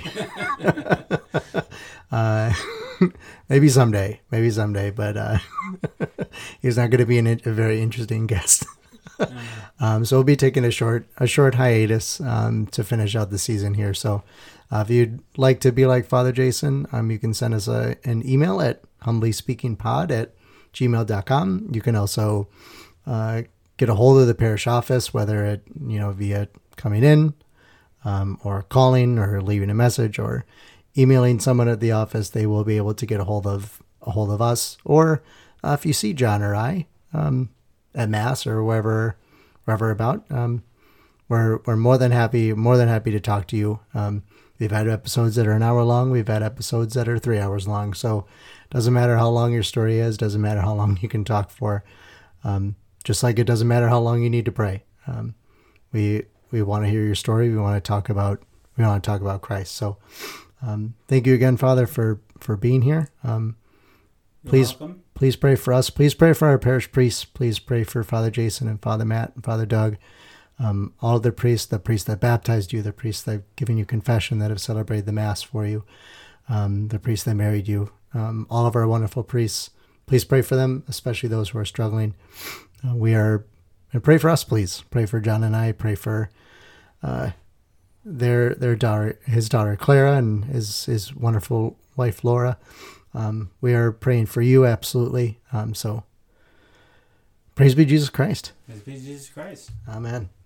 uh, maybe someday, maybe someday, but uh, he's not going to be an, a very interesting guest. um, so we'll be taking a short a short hiatus um, to finish out the season here. So uh, if you'd like to be like Father Jason, um, you can send us a, an email at humblyspeakingpod at gmail dot com. You can also uh, get a hold of the parish office, whether it, you know, via coming in um, or calling or leaving a message or emailing someone at the office. They will be able to get a hold of a hold of us. Or uh, if you see John or I um, at Mass or wherever wherever about, um, we're we're more than happy more than happy to talk to you. Um, we've had episodes that are an hour long. We've had episodes that are three hours long. So doesn't matter how long your story is. Doesn't matter how long you can talk for. Um, just like it doesn't matter how long you need to pray. Um, we we want to hear your story. We want to talk about we want to talk about Christ. So um, thank you again, Father, for for being here. Um, You're please welcome. please pray for us. Please pray for our parish priests. Please pray for Father Jason and Father Matt and Father Doug. Um, all of the priests, the priests that baptized you, the priests that have given you confession, that have celebrated the Mass for you, um, the priests that married you, um, all of our wonderful priests. Please pray for them, especially those who are struggling. Uh, we are, and pray for us, please. Pray for John and I. Pray for uh, their their daughter, his daughter Clara, and his his wonderful wife Laura. Um, we are praying for you, absolutely. Um, so, praise be Jesus Christ. Praise be Jesus Christ. Amen.